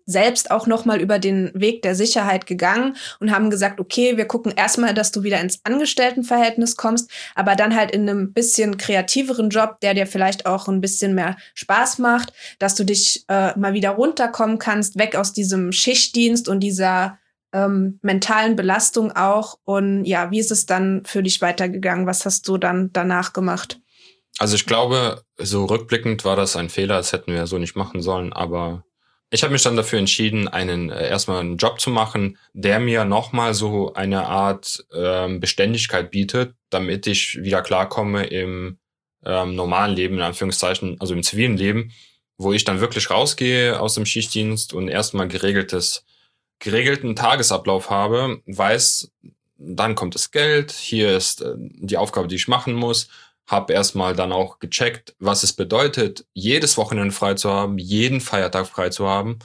selbst auch nochmal über den Weg der Sicherheit gegangen und haben gesagt, okay, wir gucken erstmal, dass du wieder ins Angestelltenverhältnis kommst, aber dann halt in einem bisschen kreativeren Job, der dir vielleicht auch ein bisschen mehr Spaß macht, dass du dich äh, mal wieder runterkommen kannst, weg aus diesem Schichtdienst und dieser ähm, mentalen Belastung auch. Und ja, wie ist es dann für dich weitergegangen? Was hast du dann danach gemacht? Also ich glaube, so rückblickend war das ein Fehler, das hätten wir so nicht machen sollen, aber ich habe mich dann dafür entschieden, einen äh, erstmal einen Job zu machen, der mir nochmal so eine Art ähm, Beständigkeit bietet, damit ich wieder klarkomme im ähm, normalen Leben, in Anführungszeichen, also im zivilen Leben, wo ich dann wirklich rausgehe aus dem Schichtdienst und erstmal geregeltes, geregelten Tagesablauf habe, weiß, dann kommt das Geld, hier ist äh, die Aufgabe, die ich machen muss, habe erstmal dann auch gecheckt, was es bedeutet, jedes Wochenende frei zu haben, jeden Feiertag frei zu haben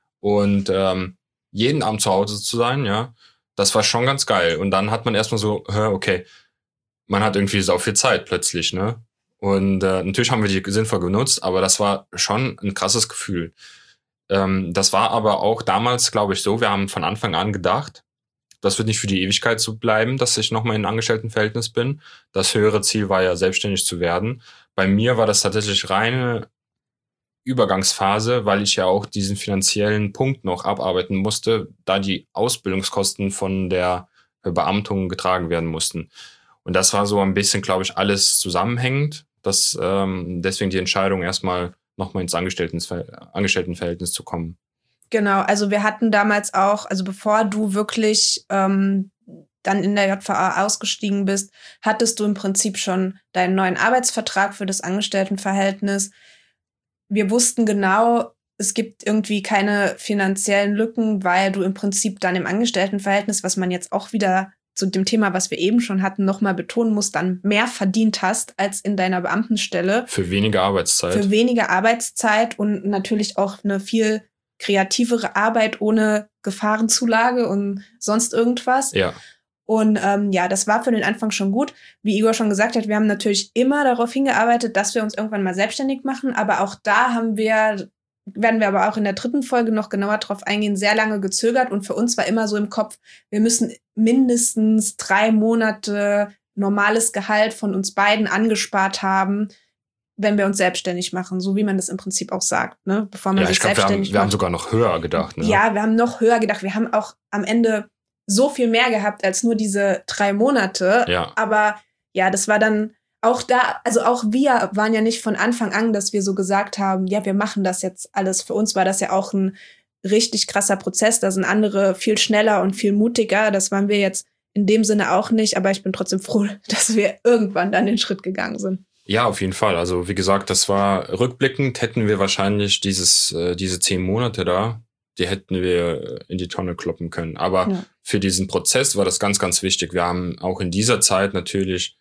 und ähm, jeden Abend zu Hause zu sein, ja. Das war schon ganz geil. Und dann hat man erstmal so, okay, man hat irgendwie so viel Zeit plötzlich, ne? Und äh, natürlich haben wir die sinnvoll genutzt, aber das war schon ein krasses Gefühl. Ähm, das war aber auch damals, glaube ich, so, wir haben von Anfang an gedacht, das wird nicht für die Ewigkeit so bleiben, dass ich nochmal in einem Angestelltenverhältnis bin. Das höhere Ziel war ja, selbstständig zu werden. Bei mir war das tatsächlich reine Übergangsphase, weil ich ja auch diesen finanziellen Punkt noch abarbeiten musste, da die Ausbildungskosten von der Beamtung getragen werden mussten. Und das war so ein bisschen, glaube ich, alles zusammenhängend, dass ähm, deswegen die Entscheidung, erstmal nochmal ins Angestelltenver- Angestelltenverhältnis zu kommen. Genau, also wir hatten damals auch, also bevor du wirklich ähm, dann in der J V A ausgestiegen bist, hattest du im Prinzip schon deinen neuen Arbeitsvertrag für das Angestelltenverhältnis. Wir wussten genau, es gibt irgendwie keine finanziellen Lücken, weil du im Prinzip dann im Angestelltenverhältnis, was man jetzt auch wieder zu dem Thema, was wir eben schon hatten, nochmal betonen musst, dann mehr verdient hast als in deiner Beamtenstelle. Für weniger Arbeitszeit. Für weniger Arbeitszeit und natürlich auch eine viel kreativere Arbeit ohne Gefahrenzulage und sonst irgendwas. Ja. Und ähm, ja, das war für den Anfang schon gut. Wie Igor schon gesagt hat, wir haben natürlich immer darauf hingearbeitet, dass wir uns irgendwann mal selbstständig machen. Aber auch da haben wir, werden wir aber auch in der dritten Folge noch genauer drauf eingehen, sehr lange gezögert. Und für uns war immer so im Kopf, wir müssen mindestens drei Monate normales Gehalt von uns beiden angespart haben, wenn wir uns selbstständig machen, so wie man das im Prinzip auch sagt, ne? Bevor man ja, sich ich glaube, wir, haben, wir haben sogar noch höher gedacht. Ne? Ja, wir haben noch höher gedacht. Wir haben auch am Ende so viel mehr gehabt als nur diese drei Monate. Ja. Aber ja, das war dann auch da, also auch wir waren ja nicht von Anfang an, dass wir so gesagt haben, ja, wir machen das jetzt alles. Für uns war das ja auch ein richtig krasser Prozess. Da sind andere viel schneller und viel mutiger. Das waren wir jetzt in dem Sinne auch nicht. Aber ich bin trotzdem froh, dass wir irgendwann dann den Schritt gegangen sind. Ja, auf jeden Fall. Also wie gesagt, das war rückblickend, hätten wir wahrscheinlich dieses äh, diese zehn Monate da, die hätten wir in die Tonne kloppen können. Aber ja. Für diesen Prozess war das ganz, ganz wichtig. Wir haben auch in dieser Zeit natürlich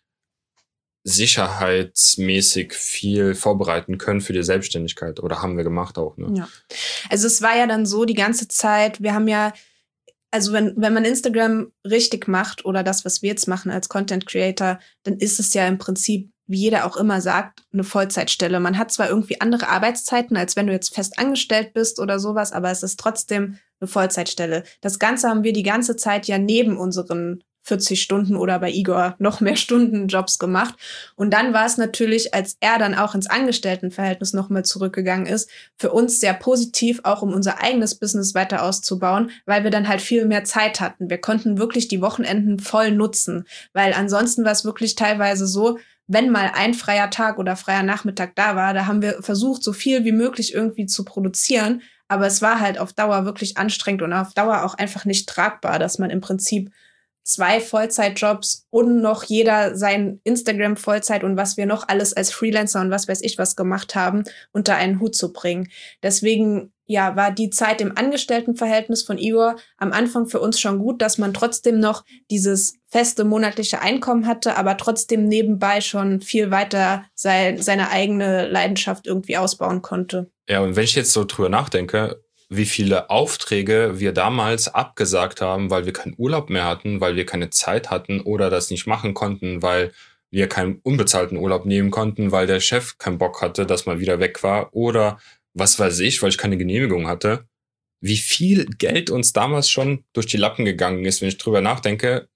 sicherheitsmäßig viel vorbereiten können für die Selbstständigkeit. Oder haben wir gemacht auch. Ne? Ja. Also es war ja dann so die ganze Zeit, wir haben ja, also wenn, wenn man Instagram richtig macht oder das, was wir jetzt machen als Content Creator, dann ist es ja im Prinzip, wie jeder auch immer sagt, eine Vollzeitstelle. Man hat zwar irgendwie andere Arbeitszeiten, als wenn du jetzt fest angestellt bist oder sowas, aber es ist trotzdem eine Vollzeitstelle. Das Ganze haben wir die ganze Zeit ja neben unseren vierzig Stunden oder bei Igor noch mehr Stunden Jobs gemacht. Und dann war es natürlich, als er dann auch ins Angestelltenverhältnis nochmal zurückgegangen ist, für uns sehr positiv, auch um unser eigenes Business weiter auszubauen, weil wir dann halt viel mehr Zeit hatten. Wir konnten wirklich die Wochenenden voll nutzen, weil ansonsten war es wirklich teilweise so, wenn mal ein freier Tag oder freier Nachmittag da war, da haben wir versucht, so viel wie möglich irgendwie zu produzieren. Aber es war halt auf Dauer wirklich anstrengend und auf Dauer auch einfach nicht tragbar, dass man im Prinzip zwei Vollzeitjobs und noch jeder sein Instagram-Vollzeit und was wir noch alles als Freelancer und was weiß ich was gemacht haben, unter einen Hut zu bringen. Deswegen ja, war die Zeit im Angestelltenverhältnis von Igor am Anfang für uns schon gut, dass man trotzdem noch dieses feste monatliche Einkommen hatte, aber trotzdem nebenbei schon viel weiter sein, seine eigene Leidenschaft irgendwie ausbauen konnte. Ja, und wenn ich jetzt so drüber nachdenke, wie viele Aufträge wir damals abgesagt haben, weil wir keinen Urlaub mehr hatten, weil wir keine Zeit hatten oder das nicht machen konnten, weil wir keinen unbezahlten Urlaub nehmen konnten, weil der Chef keinen Bock hatte, dass man wieder weg war oder was weiß ich, weil ich keine Genehmigung hatte. wie viel Geld uns damals schon durch die Lappen gegangen ist, wenn ich drüber nachdenke,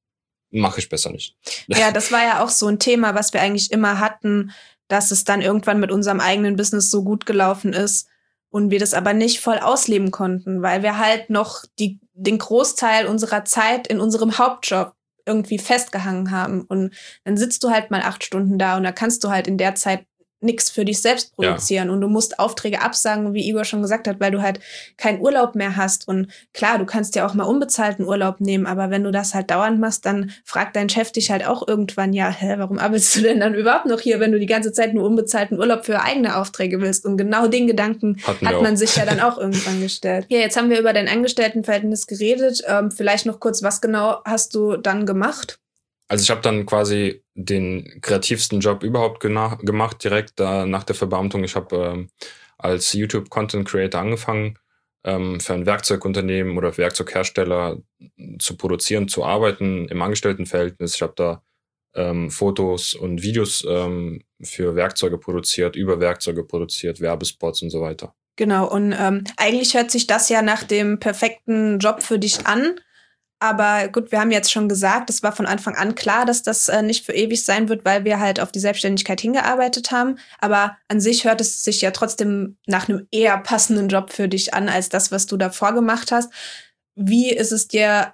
mache ich besser nicht. Ja, das war ja auch so ein Thema, was wir eigentlich immer hatten, dass es dann irgendwann mit unserem eigenen Business so gut gelaufen ist und wir das aber nicht voll ausleben konnten, weil wir halt noch die, den Großteil unserer Zeit in unserem Hauptjob irgendwie festgehangen haben. Und dann sitzt du halt mal acht Stunden da und da kannst du halt in der Zeit nichts für dich selbst produzieren. Ja. Und du musst Aufträge absagen, wie Igor schon gesagt hat, weil du halt keinen Urlaub mehr hast. Und klar, du kannst ja auch mal unbezahlten Urlaub nehmen, aber wenn du das halt dauernd machst, dann fragt dein Chef dich halt auch irgendwann, ja, hä, warum arbeitest du denn dann überhaupt noch hier, wenn du die ganze Zeit nur unbezahlten Urlaub für eigene Aufträge willst? Und genau den Gedanken Hatten hat man sich ja dann auch irgendwann gestellt. Ja, jetzt haben wir über dein Angestelltenverhältnis geredet. Ähm, vielleicht noch kurz, was genau hast du dann gemacht? Also ich habe dann quasi den kreativsten Job überhaupt gena- gemacht, direkt da nach der Verbeamtung. Ich habe ähm, als YouTube-Content-Creator angefangen, ähm, für ein Werkzeugunternehmen oder Werkzeughersteller zu produzieren, zu arbeiten im Angestelltenverhältnis. Ich habe da ähm, Fotos und Videos ähm, für Werkzeuge produziert, über Werkzeuge produziert, Werbespots und so weiter. Genau, und ähm, eigentlich hört sich das ja nach dem perfekten Job für dich an. Aber gut, wir haben jetzt schon gesagt, es war von Anfang an klar, dass das äh, nicht für ewig sein wird, weil wir halt auf die Selbstständigkeit hingearbeitet haben. Aber an sich hört es sich ja trotzdem nach einem eher passenden Job für dich an, als das, was du davor gemacht hast. Wie ist es dir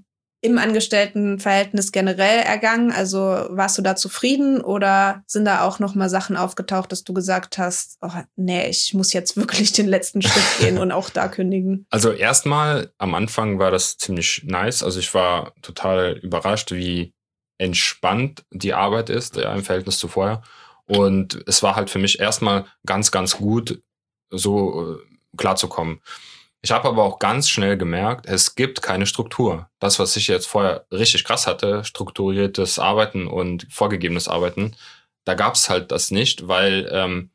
im Angestelltenverhältnis generell ergangen? Also warst du da zufrieden oder sind da auch noch mal Sachen aufgetaucht, dass du gesagt hast, oh, nee, ich muss jetzt wirklich den letzten Schritt gehen und auch da kündigen? Also erstmal am Anfang war das ziemlich nice. Also ich war total überrascht, wie entspannt die Arbeit ist, ja, im Verhältnis zu vorher. Und es war halt für mich erstmal ganz, ganz gut, so äh, klarzukommen. Ich habe aber auch ganz schnell gemerkt, es gibt keine Struktur. Das, was ich jetzt vorher richtig krass hatte, strukturiertes Arbeiten und vorgegebenes Arbeiten, da gab es halt das nicht, weil ähm,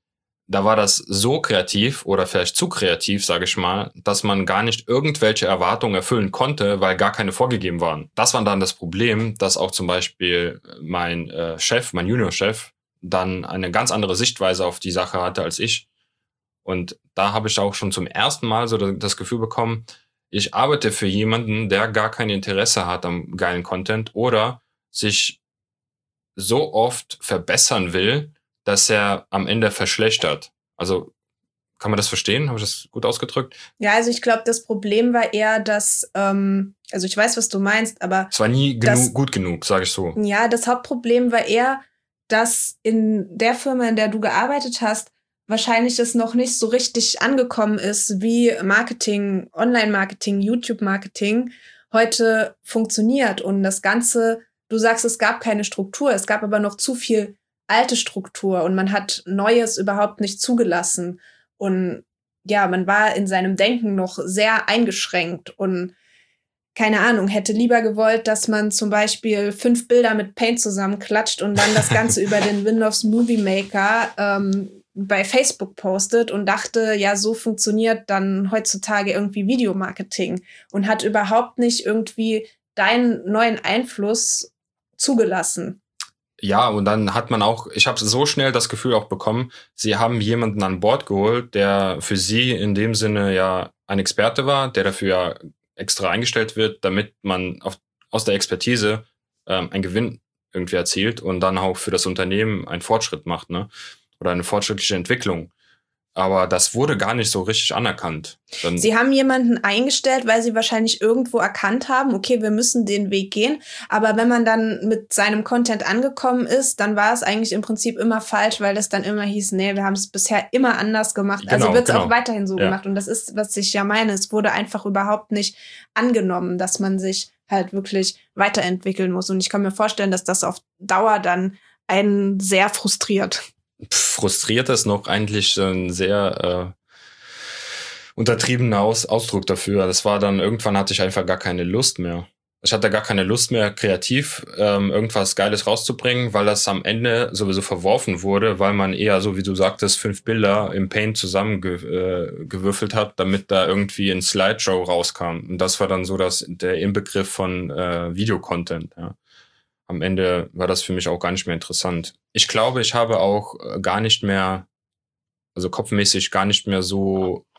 da war das so kreativ oder vielleicht zu kreativ, sage ich mal, dass man gar nicht irgendwelche Erwartungen erfüllen konnte, weil gar keine vorgegeben waren. Das war dann das Problem, dass auch zum Beispiel mein äh, Chef, mein Juniorchef, dann eine ganz andere Sichtweise auf die Sache hatte als ich. Und da habe ich auch schon zum ersten Mal so das Gefühl bekommen, ich arbeite für jemanden, der gar kein Interesse hat am geilen Content oder sich so oft verbessern will, dass er am Ende verschlechtert. Also kann man das verstehen? Habe ich das gut ausgedrückt? Ja, also ich glaube, das Problem war eher, dass, ähm, also ich weiß, was du meinst, aber... Es war nie genu- das, gut genug, sage ich so. Ja, das Hauptproblem war eher, dass in der Firma, in der du gearbeitet hast, wahrscheinlich es noch nicht so richtig angekommen ist, wie Marketing, Online-Marketing, YouTube-Marketing heute funktioniert. Und das Ganze, du sagst, es gab keine Struktur, es gab aber noch zu viel alte Struktur und man hat Neues überhaupt nicht zugelassen. Und ja, man war in seinem Denken noch sehr eingeschränkt und keine Ahnung, hätte lieber gewollt, dass man zum Beispiel fünf Bilder mit Paint zusammenklatscht und dann das Ganze über den Windows Movie Maker ähm, bei Facebook postet und dachte, ja, so funktioniert dann heutzutage irgendwie Videomarketing und hat überhaupt nicht irgendwie deinen neuen Einfluss zugelassen. Ja, und dann hat man auch, ich habe so schnell das Gefühl auch bekommen, sie haben jemanden an Bord geholt, der für sie in dem Sinne ja ein Experte war, der dafür ja extra eingestellt wird, damit man auf, aus der Expertise ähm, einen Gewinn irgendwie erzielt und dann auch für das Unternehmen einen Fortschritt macht, ne? Oder eine fortschrittliche Entwicklung. Aber das wurde gar nicht so richtig anerkannt. Dann sie haben jemanden eingestellt, weil sie wahrscheinlich irgendwo erkannt haben, okay, wir müssen den Weg gehen. Aber wenn man dann mit seinem Content angekommen ist, dann war es eigentlich im Prinzip immer falsch, weil es dann immer hieß, nee, wir haben es bisher immer anders gemacht. Genau, also wird es genau. auch weiterhin so ja. gemacht. Und das ist, was ich ja meine. Es wurde einfach überhaupt nicht angenommen, dass man sich halt wirklich weiterentwickeln muss. Und ich kann mir vorstellen, dass das auf Dauer dann einen sehr frustriert. Frustriert ist noch eigentlich ein sehr äh, untertriebener Aus- Ausdruck dafür. Das war dann, irgendwann hatte ich einfach gar keine Lust mehr. Ich hatte gar keine Lust mehr, kreativ ähm, irgendwas Geiles rauszubringen, weil das am Ende sowieso verworfen wurde, weil man eher, so wie du sagtest, fünf Bilder im Paint zusammengewürfelt äh, hat, damit da irgendwie ein Slideshow rauskam. Und das war dann so das, der Inbegriff von äh, Videocontent, ja. Am Ende war das für mich auch gar nicht mehr interessant. Ich glaube, ich habe auch gar nicht mehr, also kopfmäßig gar nicht mehr so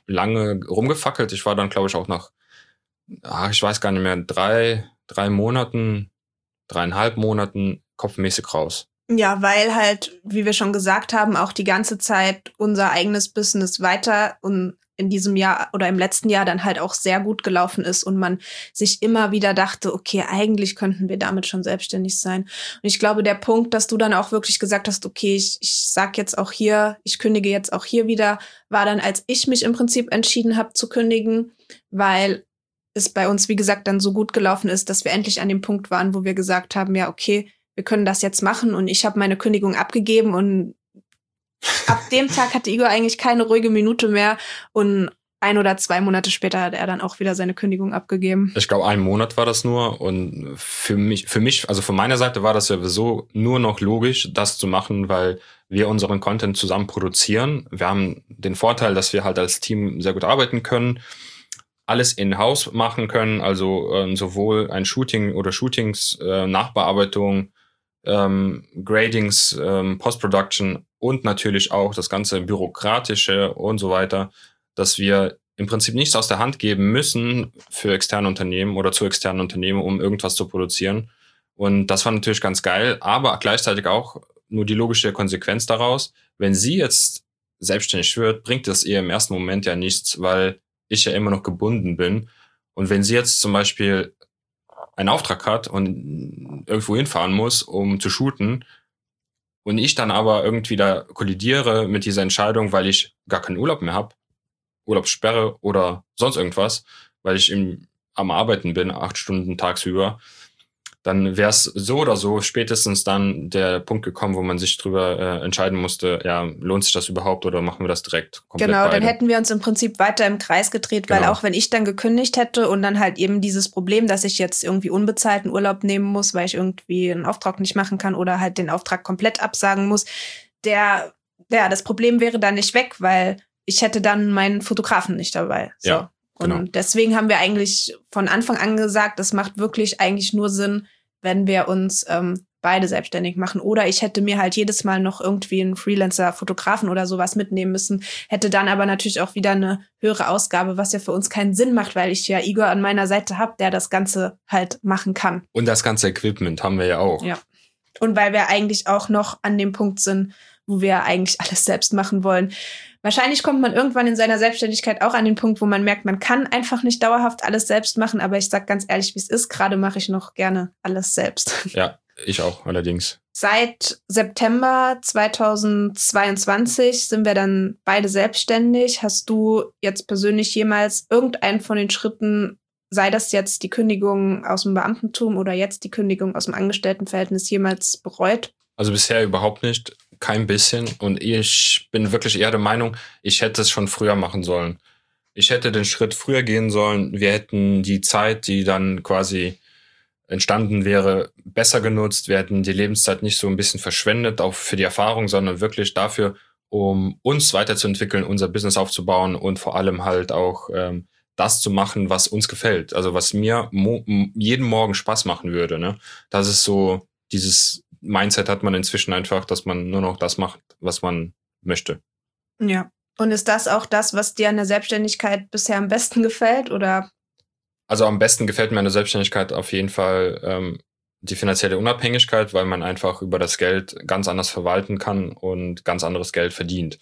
lange rumgefackelt. Ich war dann, glaube ich, auch nach, ach, ich weiß gar nicht mehr, drei, drei Monaten, dreieinhalb Monaten kopfmäßig raus. Ja, weil halt, wie wir schon gesagt haben, auch die ganze Zeit unser eigenes Business weiter und in diesem Jahr oder im letzten Jahr dann halt auch sehr gut gelaufen ist und man sich immer wieder dachte, okay, eigentlich könnten wir damit schon selbstständig sein. Und ich glaube, der Punkt, dass du dann auch wirklich gesagt hast, okay, ich, ich sag jetzt auch hier, ich kündige jetzt auch hier wieder, war dann, als ich mich im Prinzip entschieden habe zu kündigen, weil es bei uns, wie gesagt, dann so gut gelaufen ist, dass wir endlich an dem Punkt waren, wo wir gesagt haben, ja, okay, wir können das jetzt machen und ich habe meine Kündigung abgegeben und ab dem Tag hatte Igor eigentlich keine ruhige Minute mehr und ein oder zwei Monate später hat er dann auch wieder seine Kündigung abgegeben. Ich glaube, ein Monat war das nur und für mich, für mich, also von meiner Seite war das ja sowieso nur noch logisch, das zu machen, weil wir unseren Content zusammen produzieren. Wir haben den Vorteil, dass wir halt als Team sehr gut arbeiten können, alles in-house machen können, also ähm, sowohl ein Shooting oder Shootings, äh, Nachbearbeitung, ähm, Gradings, ähm, Post-Production und natürlich auch das ganze Bürokratische und so weiter, dass wir im Prinzip nichts aus der Hand geben müssen für externe Unternehmen oder zu externen Unternehmen, um irgendwas zu produzieren. Und das war natürlich ganz geil, aber gleichzeitig auch nur die logische Konsequenz daraus. Wenn sie jetzt selbstständig wird, bringt das ihr im ersten Moment ja nichts, weil ich ja immer noch gebunden bin. Und wenn sie jetzt zum Beispiel einen Auftrag hat und irgendwo hinfahren muss, um zu shooten, und ich dann aber irgendwie da kollidiere mit dieser Entscheidung, weil ich gar keinen Urlaub mehr habe, Urlaubssperre oder sonst irgendwas, weil ich im, am Arbeiten bin, acht Stunden tagsüber, dann wäre es so oder so spätestens dann der Punkt gekommen, wo man sich drüber äh, entscheiden musste, ja, lohnt sich das überhaupt oder machen wir das direkt komplett Genau, beide? dann hätten wir uns im Prinzip weiter im Kreis gedreht, weil Genau. auch wenn ich dann gekündigt hätte und dann halt eben dieses Problem, dass ich jetzt irgendwie unbezahlten Urlaub nehmen muss, weil ich irgendwie einen Auftrag nicht machen kann oder halt den Auftrag komplett absagen muss, der, ja, das Problem wäre dann nicht weg, weil ich hätte dann meinen Fotografen nicht dabei. So. Ja, genau. Und deswegen haben wir eigentlich von Anfang an gesagt, es macht wirklich eigentlich nur Sinn, wenn wir uns ähm, beide selbstständig machen. Oder ich hätte mir halt jedes Mal noch irgendwie einen Freelancer-Fotografen oder sowas mitnehmen müssen, hätte dann aber natürlich auch wieder eine höhere Ausgabe, was ja für uns keinen Sinn macht, weil ich ja Igor an meiner Seite habe, der das Ganze halt machen kann. Und das ganze Equipment haben wir ja auch. Ja. Und weil wir eigentlich auch noch an dem Punkt sind, wo wir eigentlich alles selbst machen wollen. Wahrscheinlich kommt man irgendwann in seiner Selbstständigkeit auch an den Punkt, wo man merkt, man kann einfach nicht dauerhaft alles selbst machen. Aber ich sag ganz ehrlich, wie es ist. Gerade mache ich noch gerne alles selbst. Ja, ich auch allerdings. Seit September zweitausendzweiundzwanzig sind wir dann beide selbstständig. Hast du jetzt persönlich jemals irgendeinen von den Schritten, sei das jetzt die Kündigung aus dem Beamtentum oder jetzt die Kündigung aus dem Angestelltenverhältnis, jemals bereut? Also bisher überhaupt nicht, kein bisschen. Und ich bin wirklich eher der Meinung, ich hätte es schon früher machen sollen. Ich hätte den Schritt früher gehen sollen. Wir hätten die Zeit, die dann quasi entstanden wäre, besser genutzt. Wir hätten die Lebenszeit nicht so ein bisschen verschwendet, auch für die Erfahrung, sondern wirklich dafür, um uns weiterzuentwickeln, unser Business aufzubauen und vor allem halt auch ähm, das zu machen, was uns gefällt. Also was mir mo- jeden Morgen Spaß machen würde. Ne? Das ist so, dieses Mindset hat man inzwischen einfach, dass man nur noch das macht, was man möchte. Ja. Und ist das auch das, was dir an der Selbstständigkeit bisher am besten gefällt, oder? Also am besten gefällt mir an der Selbstständigkeit auf jeden Fall ähm, die finanzielle Unabhängigkeit, weil man einfach über das Geld ganz anders verwalten kann und ganz anderes Geld verdient.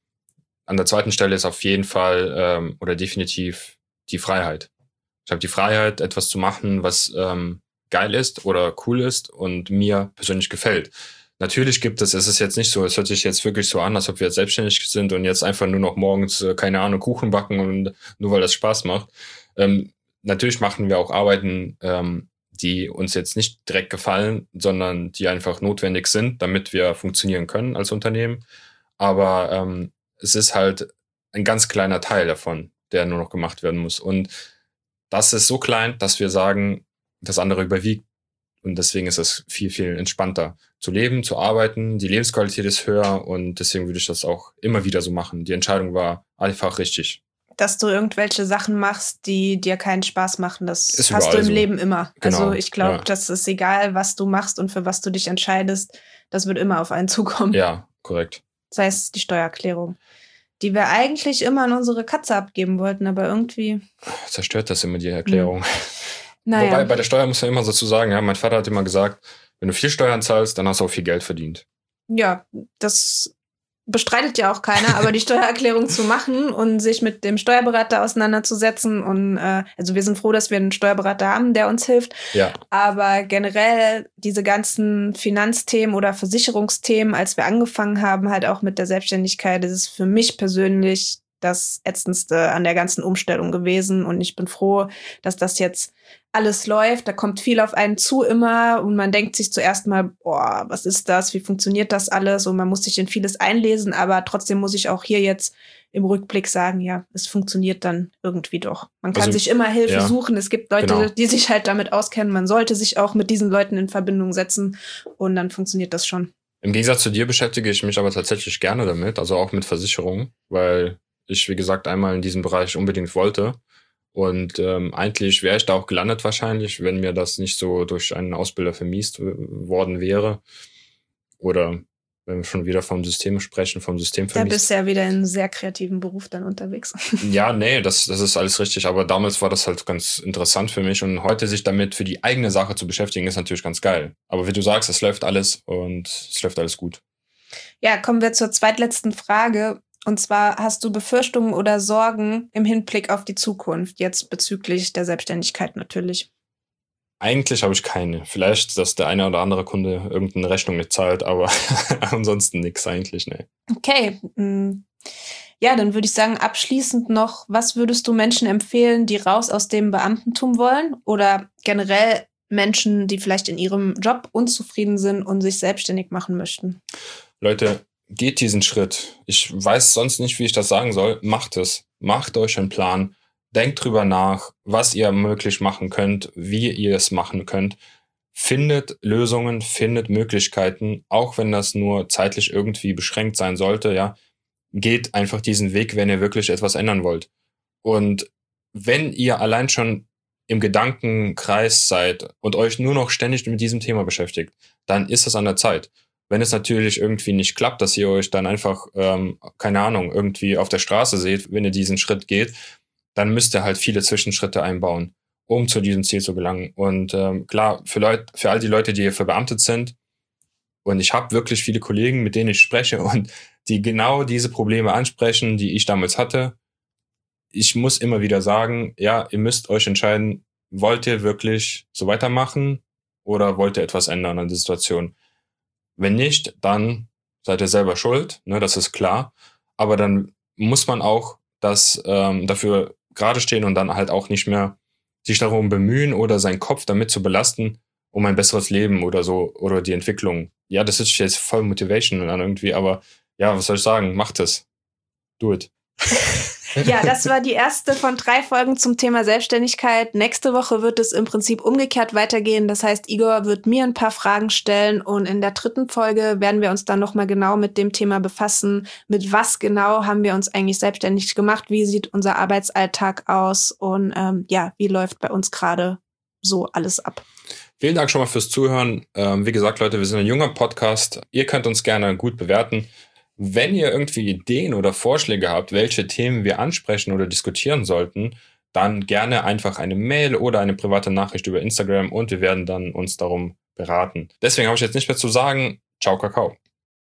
An der zweiten Stelle ist auf jeden Fall ähm, oder definitiv die Freiheit. Ich habe die Freiheit, etwas zu machen, was ähm, geil ist oder cool ist und mir persönlich gefällt. Natürlich gibt es, es ist jetzt nicht so, es hört sich jetzt wirklich so an, als ob wir jetzt selbstständig sind und jetzt einfach nur noch morgens, äh, keine Ahnung, Kuchen backen und nur weil das Spaß macht. Ähm, natürlich machen wir auch Arbeiten, ähm, die uns jetzt nicht direkt gefallen, sondern die einfach notwendig sind, damit wir funktionieren können als Unternehmen. Aber ähm, es ist halt ein ganz kleiner Teil davon, der nur noch gemacht werden muss. Und das ist so klein, dass wir sagen, das andere überwiegt. Und deswegen ist es viel, viel entspannter zu leben, zu arbeiten. Die Lebensqualität ist höher und deswegen würde ich das auch immer wieder so machen. Die Entscheidung war einfach richtig. Dass du irgendwelche Sachen machst, die dir keinen Spaß machen, das Ist hast du im so. Leben immer. Genau, also ich glaube, ja. das ist egal, was du machst und für was du dich entscheidest, das wird immer auf einen zukommen. Ja, korrekt. Das heißt, die Steuererklärung. die wir eigentlich immer an unsere Katze abgeben wollten, aber irgendwie... Zerstört das immer die Erklärung. Hm. Naja. Wobei, bei der Steuer muss man immer dazu sagen, ja, mein Vater hat immer gesagt, wenn du viel Steuern zahlst, dann hast du auch viel Geld verdient. Ja, das bestreitet ja auch keiner, aber die Steuererklärung zu machen und sich mit dem Steuerberater auseinanderzusetzen und äh, also wir sind froh, dass wir einen Steuerberater haben, der uns hilft. Ja. Aber generell diese ganzen Finanzthemen oder Versicherungsthemen, als wir angefangen haben, halt auch mit der Selbstständigkeit, das ist für mich persönlich das Ätzendste an der ganzen Umstellung gewesen und ich bin froh, dass das jetzt alles läuft. Da kommt viel auf einen zu immer und man denkt sich zuerst mal, boah, was ist das? Wie funktioniert das alles? Und man muss sich in vieles einlesen, aber trotzdem muss ich auch hier jetzt im Rückblick sagen, ja, es funktioniert dann irgendwie doch. Man kann also, sich immer Hilfe ja, suchen. Es gibt Leute, genau. die sich halt damit auskennen. Man sollte sich auch mit diesen Leuten in Verbindung setzen und dann funktioniert das schon. Im Gegensatz zu dir beschäftige ich mich aber tatsächlich gerne damit, also auch mit Versicherungen, weil ich, wie gesagt, einmal in diesem Bereich unbedingt wollte. Und ähm, eigentlich wäre ich da auch gelandet wahrscheinlich, wenn mir das nicht so durch einen Ausbilder vermiest worden wäre. Oder wenn wir schon wieder vom System sprechen, vom System vermiest. Da bist du ja wieder in einem sehr kreativen Beruf dann unterwegs. Ja, nee, das, das ist alles richtig. Aber damals war das halt ganz interessant für mich. Und heute sich damit für die eigene Sache zu beschäftigen, ist natürlich ganz geil. Aber wie du sagst, es läuft alles und es läuft alles gut. Ja, kommen wir zur zweitletzten Frage. Und zwar, hast du Befürchtungen oder Sorgen im Hinblick auf die Zukunft, jetzt bezüglich der Selbstständigkeit natürlich? Eigentlich habe ich keine. Vielleicht, dass der eine oder andere Kunde irgendeine Rechnung nicht zahlt, aber ansonsten nichts eigentlich, ne. Okay. Ja, dann würde ich sagen, abschließend noch, was würdest du Menschen empfehlen, die raus aus dem Beamtentum wollen? Oder generell Menschen, die vielleicht in ihrem Job unzufrieden sind und sich selbstständig machen möchten? Leute, geht diesen Schritt. Ich weiß sonst nicht, wie ich das sagen soll. Macht es. Macht euch einen Plan. Denkt drüber nach, was ihr möglich machen könnt, wie ihr es machen könnt. Findet Lösungen, findet Möglichkeiten, auch wenn das nur zeitlich irgendwie beschränkt sein sollte, ja. Geht einfach diesen Weg, wenn ihr wirklich etwas ändern wollt. Und wenn ihr allein schon im Gedankenkreis seid und euch nur noch ständig mit diesem Thema beschäftigt, dann ist es an der Zeit. Wenn es natürlich irgendwie nicht klappt, dass ihr euch dann einfach, ähm, keine Ahnung, irgendwie auf der Straße seht, wenn ihr diesen Schritt geht, dann müsst ihr halt viele Zwischenschritte einbauen, um zu diesem Ziel zu gelangen. Und ähm, klar, für Leute, für all die Leute, die hier verbeamtet sind, und ich habe wirklich viele Kollegen, mit denen ich spreche und die genau diese Probleme ansprechen, die ich damals hatte. Ich muss immer wieder sagen, ja, ihr müsst euch entscheiden, wollt ihr wirklich so weitermachen oder wollt ihr etwas ändern an der Situation? Wenn nicht, dann seid ihr selber schuld, ne, das ist klar. Aber dann muss man auch das ähm, dafür gerade stehen und dann halt auch nicht mehr sich darum bemühen oder seinen Kopf damit zu belasten, um ein besseres Leben oder so oder die Entwicklung. Ja, das ist jetzt voll Motivation an irgendwie, aber ja, was soll ich sagen? Macht es. Do it. Ja, das war die erste von drei Folgen zum Thema Selbstständigkeit. Nächste Woche wird es im Prinzip umgekehrt weitergehen. Das heißt, Igor wird mir ein paar Fragen stellen und in der dritten Folge werden wir uns dann nochmal genau mit dem Thema befassen. Mit was genau haben wir uns eigentlich selbstständig gemacht? Wie sieht unser Arbeitsalltag aus? Und ähm, ja, wie läuft bei uns gerade so alles ab? Vielen Dank schon mal fürs Zuhören. Ähm, wie gesagt, Leute, wir sind ein junger Podcast. Ihr könnt uns gerne gut bewerten. Wenn ihr irgendwie Ideen oder Vorschläge habt, welche Themen wir ansprechen oder diskutieren sollten, dann gerne einfach eine Mail oder eine private Nachricht über Instagram und wir werden dann uns darum beraten. Deswegen habe ich jetzt nicht mehr zu sagen. Ciao, Kakao.